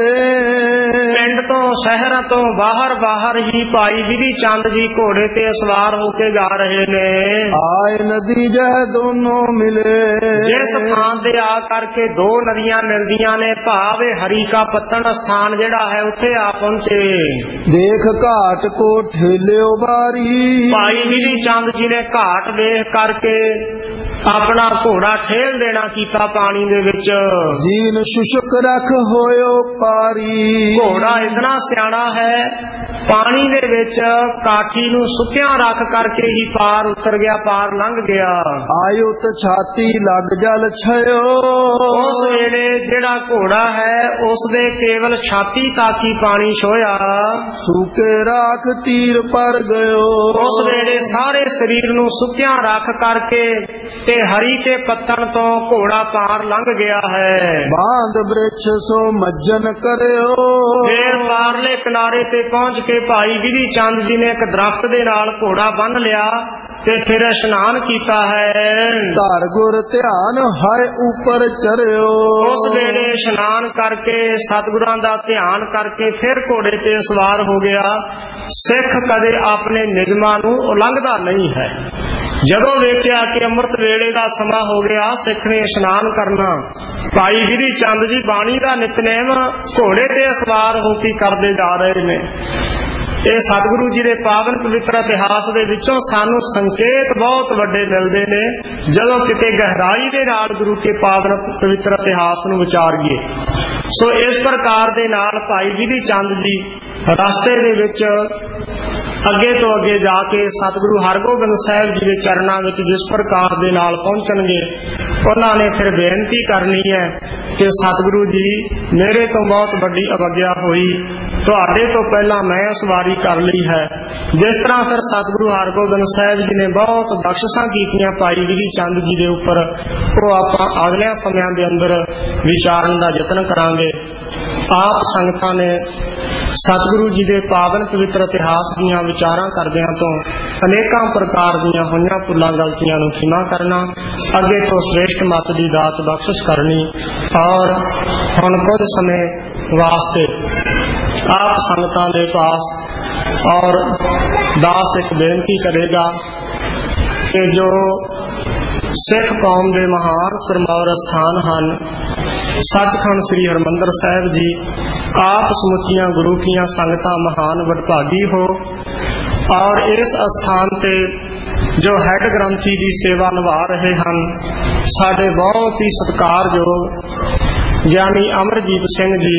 ਪਿੰਡ ਤੋਂ ਸ਼ਹਿਰਾਂ ਤੋਂ ਬਾਹਰ ਬਾਹਰ ਹੀ ਭਾਈ ਵਿਧੀ ਚੰਦ ਜੀ ਘੋੜੇ ਤੇ ਸਵਾਰ ਹੋ ਕੇ ਜਾ ਰਹੇ ਨੇ। ਆਏ ਨਦੀ ਜਹ ਦੋਨੋਂ ਮਿਲੇ। ਜਿਸ ਥਾਂ ਤੇ ਆ ਕਰਕੇ ਦੋ ਨਦੀਆਂ ਮਿਲਦੀਆਂ ਨੇ, ਭਾਵੇਂ ਹਰੀ ਕਾ ਪੱਤਣ ਸਥਾਨ ਜਿਹੜਾ ਹੈ ਉੱਥੇ ਆ ਪਹੁੰਚੇ। ਦੇਖ ਘਾਟ ਕੋ ਠੇਲਿਓ ਬਾਰੀ। ਭਾਈ ਵਿਧੀ ਚੰਦ ਜੀ ਨੇ ਘਾਟ ਵੇਖ ਕਰਕੇ ਆਪਣਾ ਘੋੜਾ ਠੇਲ ਦੇਣਾ ਕੀਤਾ ਪਾਣੀ ਦੇ ਵਿੱਚ। ਜੀਨ ਸ਼ੁਸ਼ਕ ਰਖ ਹੋਇਓ ਪਾਰੀ। ਘੋੜਾ ਇਤਨਾ ਸਿਆਣਾ ਹੈ, ਪਾਣੀ ਦੇ ਵਿੱਚ ਕਾਠੀ ਨੂੰ ਸੁੱਕਿਆ ਰੱਖ ਕਰਕੇ ਹੀ ਪਾਰ ਉਤਰ ਗਿਆ, ਪਾਰ ਲੰਘ ਗਿਆ। ਆਯੁ ਤ ਛਾਤੀ ਲੱਗ ਜਲ ਛਿਓ। ਉਸ ਵੇਲੇ ਜਿਹੜਾ ਘੋੜਾ ਹੈ ਉਸ ਦੇ ਕੇਵਲ ਛਾਤੀ ਤੱਕ ਹੀ ਪਾਣੀ ਛੋਇਆ। ਸੂਕੇ ਰਾਖ ਤੀਰ ਪਰ ਗਇਓ। ਉਸ ਵੇਲੇ ਸਾਰੇ ਸਰੀਰ ਨੂੰ ਸੁੱਕਿਆ ਰੱਖ ਕਰਕੇ ਤੇ ਹਰੀ ਕੇ ਪੱਤਣ ਤੋਂ ਘੋੜਾ ਪਾਰ ਲੰਘ ਗਿਆ ਹੈ। ਬਾਂਧ ਬ੍ਰਿਛ ਸੋ ਮੱਜਨ ਕਰਿਓ। ਫੇਰ ਪਾਰਲੇ ਕਿਨਾਰੇ ਤੇ ਪਹੁੰਚ ਕੇ ਭਾਈ ਵਿਧੀ ਚੰਦ ਜੀ ਨੇ ਇੱਕ ਦਰਖਤ ਦੇ ਨਾਲ ਘੋੜਾ ਬੰਨ੍ਹ ਲਿਆ ਤੇ ਫਿਰ ਇਸ਼ਨਾਨ ਕੀਤਾ ਹੈ। ਧਰ ਗੁਰ ਧਿਆਨ ਹਾਏ ਉੱਪਰ ਚਰਿਓ। ਉਸ ਵੇਲੇ ਇਸ਼ਨਾਨ ਕਰਕੇ ਸਤਿਗੁਰਾਂ ਦਾ ਧਿਆਨ ਕਰਕੇ ਫਿਰ ਘੋੜੇ ਤੇ ਸਵਾਰ ਹੋ ਗਿਆ। ਸਿੱਖ ਕਦੇ ਆਪਣੇ ਨਿਯਮਾਂ ਨੂੰ ਉਲੰਘਦਾ ਨਹੀਂ ਹੈ। ਜਦੋਂ ਵੇਖਿਆ ਕਿ ਅੰਮ੍ਰਿਤ ਵੇਲੇ ਦਾ ਸਮਾਂ ਹੋ ਗਿਆ, ਸਿੱਖ ਨੇ ਇਸ਼ਨਾਨ ਕਰਨਾ। ਭਾਈ ਵਿਧੀ ਚੰਦ ਜੀ ਬਾਣੀ ਦਾ ਨਿਤਨੇਮ ਘੋੜੇ ਤੇ ਸਵਾਰ ਹੋ ਕੇ ਕਰਦੇ ਜਾ ਰਹੇ ਨੇ। ਇਹ ਸਤਿਗੁਰੂ ਜੀ ਦੇ ਪਾਵਨ ਪਵਿੱਤਰ ਇਤਿਹਾਸ ਦੇ ਵਿੱਚੋਂ ਸਾਨੂੰ ਸੰਕੇਤ ਬਹੁਤ ਵੱਡੇ ਮਿਲਦੇ ਨੇ, ਜਦੋਂ ਕਿਤੇ ਗਹਿਰਾਈ ਦੇ ਨਾਲ ਗੁਰੂ ਕੇ ਪਾਵਨ ਪਵਿੱਤਰ ਇਤਿਹਾਸ ਨੂੰ ਵਿਚਾਰੀਏ। ਸੋ ਇਸ ਪ੍ਰਕਾਰ ਦੇ ਨਾਲ ਭਾਈ ਵਿਧੀ ਚੰਦ ਜੀ ਰਸਤੇ ਦੇ ਵਿੱਚ ਅੱਗੇ ਤੋਂ ਅੱਗੇ ਜਾ ਕੇ ਸਤਿਗੁਰੂ ਹਰਗੋਬਿੰਦ ਸਾਹਿਬ ਜੀ ਦੇ ਚਰਨਾਂ ਵਿੱਚ ਜਿਸ ਪ੍ਰਕਾਰ ਦੇ ਨਾਲ ਪਹੁੰਚਣਗੇ, ਉਹਨਾਂ ਨੇ ਫਿਰ ਬੇਨਤੀ ਕਰਨੀ ਹੈ ਕਿ ਸਤਿਗੁਰੂ ਜੀ ਮੇਰੇ ਤੋਂ ਬਹੁਤ ਵੱਡੀ ਅਵਗਿਆ ਹੋਈ, ਤੁਹਾਡੇ ਤੋਂ ਪਹਿਲਾਂ ਮੈਂ ਸਵਾਰੀ ਕਰ ਲਈ ਹੈ। ਜਿਸ ਤਰ੍ਹਾਂ ਫਿਰ ਸਤਿਗੁਰੂ ਹਰਗੋਬਿੰਦ ਸਾਹਿਬ ਜੀ ਨੇ ਬਹੁਤ ਬਖਸ਼ਿਸ਼ਾਂ ਕੀਤੀਆਂ ਭਾਈ ਵਿਧੀ ਚੰਦ ਜੀ ਦੇ ਉੱਪਰ, ਉਹ ਆਪਾਂ ਅਗਲੇ ਸਮਿਆਂ ਦੇ ਅੰਦਰ ਵਿਚਾਰਨ ਦਾ ਯਤਨ ਕਰਾਂਗੇ। ਆਪ ਸੰਗਤਾਂ ਨੇ ਸਤਿਗੁਰੂ ਜੀ ਦੇ ਪਾਵਨ ਪਵਿੱਤਰ ਇਤਿਹਾਸ ਦੀਆਂ ਵਿਚਾਰਾਂ ਕਰਦਿਆਂ ਤੋਂ ਅਨੇਕਾਂ ਪ੍ਰਕਾਰ ਦੀਆਂ ਹੋਈਆਂ ਭੁੱਲਾਂ ਗਲਤੀਆਂ ਨੂੰ ਖਿਮਾ ਕਰਨਾ, ਅੱਗੇ ਤੋਂ ਸ੍ਰੇਸ਼ਟ ਮੱਤ ਦੀ ਦਾਤ ਬਖਸ਼ਿਸ਼ ਕਰਨੀ। ਔਰ ਹੁਣ ਕੁਝ ਸਮੇਂ ਵਾਸਤੇ ਆਪ ਸੰਗਤਾਂ ਦੇ ਪਾਸ ਔਰ ਦਾਸ ਇੱਕ ਬੇਨਤੀ ਕਰੇਗਾ ਕਿ ਜੋ ਸਿੱਖ ਕੌਮ ਦੇ ਮਹਾਨ ਸਰਮੌਰ ਸਥਾਨ ਹਨ, ਸੱਚਖੰਡ ਸ੍ਰੀ ਹਰਿਮੰਦਰ ਸਾਹਿਬ ਜੀ, ਆਪ ਸਮੁੱਚੀਆਂ ਗੁਰੂ ਕੀਆਂ ਸੰਗਤਾਂ ਮਹਾਨ ਵਡਭਾਗੀ ਹੋ। ਔਰ ਇਸ ਅਸਥਾਨ ਤੇ ਜੋ ਹੈਡ ਗ੍ਰੰਥੀ ਦੀ ਸੇਵਾ ਨਿਭਾ ਰਹੇ ਹਨ, ਸਾਡੇ ਬਹੁਤ ਹੀ ਸਤਿਕਾਰਯੋਗ ਗਿਆਨੀ ਅਮਰਜੀਤ ਸਿੰਘ ਜੀ,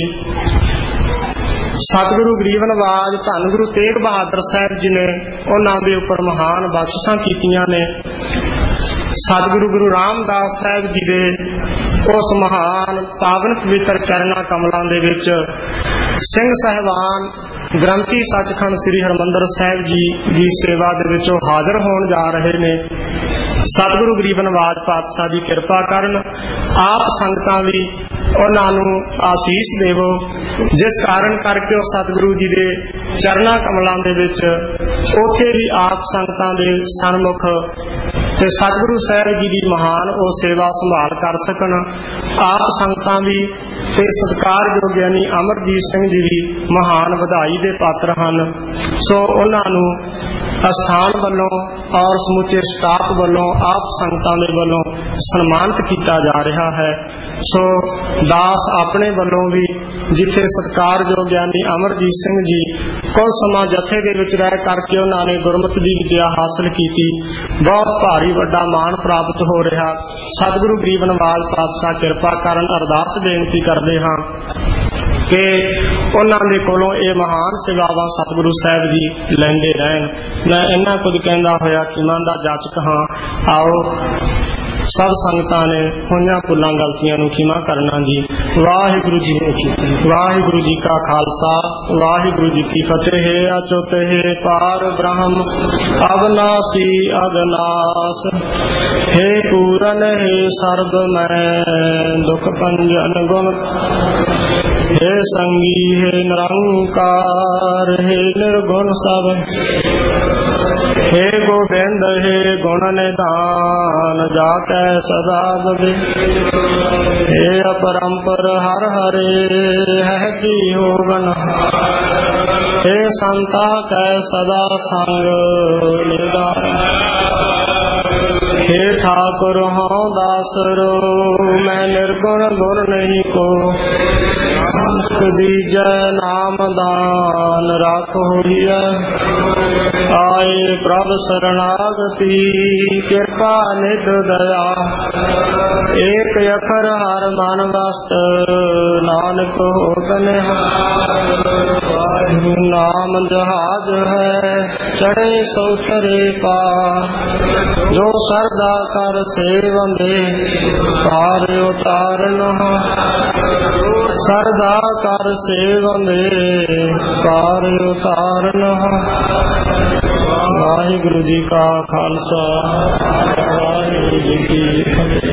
ਸਤਿਗੁਰੂ ਗਰੀਬ ਨਵਾਜ ਧੰਨ ਗੁਰੂ ਤੇਗ ਬਹਾਦਰ ਸਾਹਿਬ ਜੀ ਨੇ ਉਹਨਾਂ ਦੇ ਉੱਪਰ ਮਹਾਨ ਬਖਸ਼ਿਸ਼ਾਂ ਕੀਤੀਆਂ ਨੇ। ਸਤਿਗੁਰੂ ਗੁਰੂ ਰਾਮਦਾਸ ਸਾਹਿਬ ਜੀ ਦੇ ਉਸ ਮਹਾਨ ਪਾਵਨ ਪਵਿੱਤਰ ਚਰਨਾਂ ਕਮਲਾਂ ਦੇ ਵਿੱਚ ਸਿੰਘ ਸਾਹਿਬਾਨ ਗ੍ਰੰਥੀ ਸੱਚਖੰਡ ਸ੍ਰੀ ਹਰਿਮੰਦਰ ਸਾਹਿਬ ਜੀ ਦੀ ਸੇਵਾ ਦੇ ਵਿੱਚ ਉਹ ਹਾਜ਼ਰ ਹੋਣ ਜਾ ਰਹੇ ਨੇ। ਸਤਿਗੁਰੂ ਗਰੀਬ ਨਵਾਜ ਪਾਤਸ਼ਾਹ ਦੀ ਕਿਰਪਾ ਕਰਨ, ਆਪ ਸੰਗਤਾਂ ਵੀ ਉਹਨਾਂ ਨੂੰ ਆਸੀਸ ਦੇਵੋ, ਜਿਸ ਕਾਰਨ ਕਰਕੇ ਉਹ ਸਤਿਗੁਰੂ ਜੀ ਦੇ ਚਰਨਾਂ ਕਮਲਾਂ ਦੇ ਵਿੱਚ ਉੱਥੇ ਵੀ ਆਪ ਸੰਗਤਾਂ ਦੇ ਸਨਮੁਖ ਤੇ ਸਤਿਗੁਰੂ ਸਾਹਿਬ ਜੀ ਦੀ ਮਹਾਨ ਉਹ ਸੇਵਾ ਸੰਭਾਲ ਕਰ ਸਕਣ। ਆਪ ਸੰਗਤਾਂ ਵੀ ਤੇ ਸਤਿਕਾਰਯੋਗ ਗਿਆਨੀ ਅਮਰਜੀਤ ਸਿੰਘ ਜੀ ਵੀ ਮਹਾਨ ਵਧਾਈ ਦੇ ਪਾਤਰ ਹਨ। ਸੋ ਉਹਨਾਂ ਨੂੰ ਅਸਥਾਨ ਵੱਲੋਂ ਔਰ ਸਮੁੱਚੇ ਸਟਾਫ ਵੱਲੋਂ ਆਪ ਸੰਗਤਾਂ ਦੇ ਵੱਲੋਂ ਸਨਮਾਨਿਤ ਕੀਤਾ ਜਾ ਰਿਹਾ ਹੈ। ਸੋ ਦਾਸ ਆਪਣੇ ਵੱਲੋਂ ਵੀ ਜਿੱਥੇ ਸਤਿਕਾਰਯੋਗ ਗਿਆਨੀ ਅਮਰਜੀਤ ਸਿੰਘ ਜੀ ਕੁਝ ਸਮਾਂ ਜਥੇ ਦੇ ਵਿੱਚ ਰਹਿ ਕਰਕੇ ਉਹਨਾਂ ਨੇ ਗੁਰਮਤਿ ਦੀ ਵਿਦਿਆ ਹਾਸਲ ਕੀਤੀ, ਬਹੁਤ ਭਾਰੀ ਵੱਡਾ ਮਾਣ ਪ੍ਰਾਪਤ ਹੋ ਰਿਹਾ। ਸਤਿਗੁਰੂ ਗਰੀਬ ਨਵਾਜ ਪਾਤਸ਼ਾਹ ਕਿਰਪਾ ਕਰਨ, ਅਰਦਾਸ ਬੇਨਤੀ ਕਰਦੇ ਹਾਂ ਕਿ ਉਹਨਾਂ ਦੇ ਕੋਲੋਂ ਇਹ ਮਹਾਨ ਸੇਵਾਵਾਂ ਸਤਿਗੁਰੂ ਸਾਹਿਬ ਜੀ ਲੈਂਦੇ ਰਹਿਣ। ਮੈਂ ਇੰਨਾ ਕੁਝ ਕਹਿੰਦਾ ਹੋਇਆ ਕਿ ਮਨ ਦਾ ਜਾਚਕ ਹਾਂ। ਆਓ ਸਭ ਸੰਗਤਾਂ ਨੇ ਹੋਈਆਂ ਭੁੱਲਾਂ ਗਲਤੀਆਂ ਨੂੰ ਖਿਮਾ ਕਰਨਾ ਜੀ। ਵਾਹਿਗੁਰੂ ਜੀ ਵਾਹਿਗੁਰੂ ਜੀ ਕਾ ਖਾਲਸਾ, ਵਾਹਿਗੁਰੂ ਜੀ ਕੀ ਫਤਿਹ। ਅਚੁੱਤ ਹੈ ਪਾਰ ਬ੍ਰਹਮ ਅਵਨਾਸੀ ਅਗਨਾਸ, ਹੈ ਪੂਰਨ ਹੈ ਸਰਬ ਮੈਂ ਦੁਖ ਭੰਜਨ ਗੁਣ हे संगी हे निरंकार हे निर्गुण सब, हे गोविंद हे गुण निधान जाकै सदा बवे। हे अपरंपर हर हरे है की होगन, हे संता कै सदा संग निधान। हे ठाकुर हूँ दासरो मैं निर्गुण गुण नहीं को, दीजै नाम दान राख होइया। आए प्रभ शरणागति कृपा निध दया, एक अखर हर मन वस्त नानक होगन। नाम जहाज है चढ़े सौतरे पा, जो सरदा कर सेवंदे पार उतारन। सरदा कर सेवंदे पार उतारन। वाहिगुरु जी का खालसा, वाहिगुरु जी की फतेह।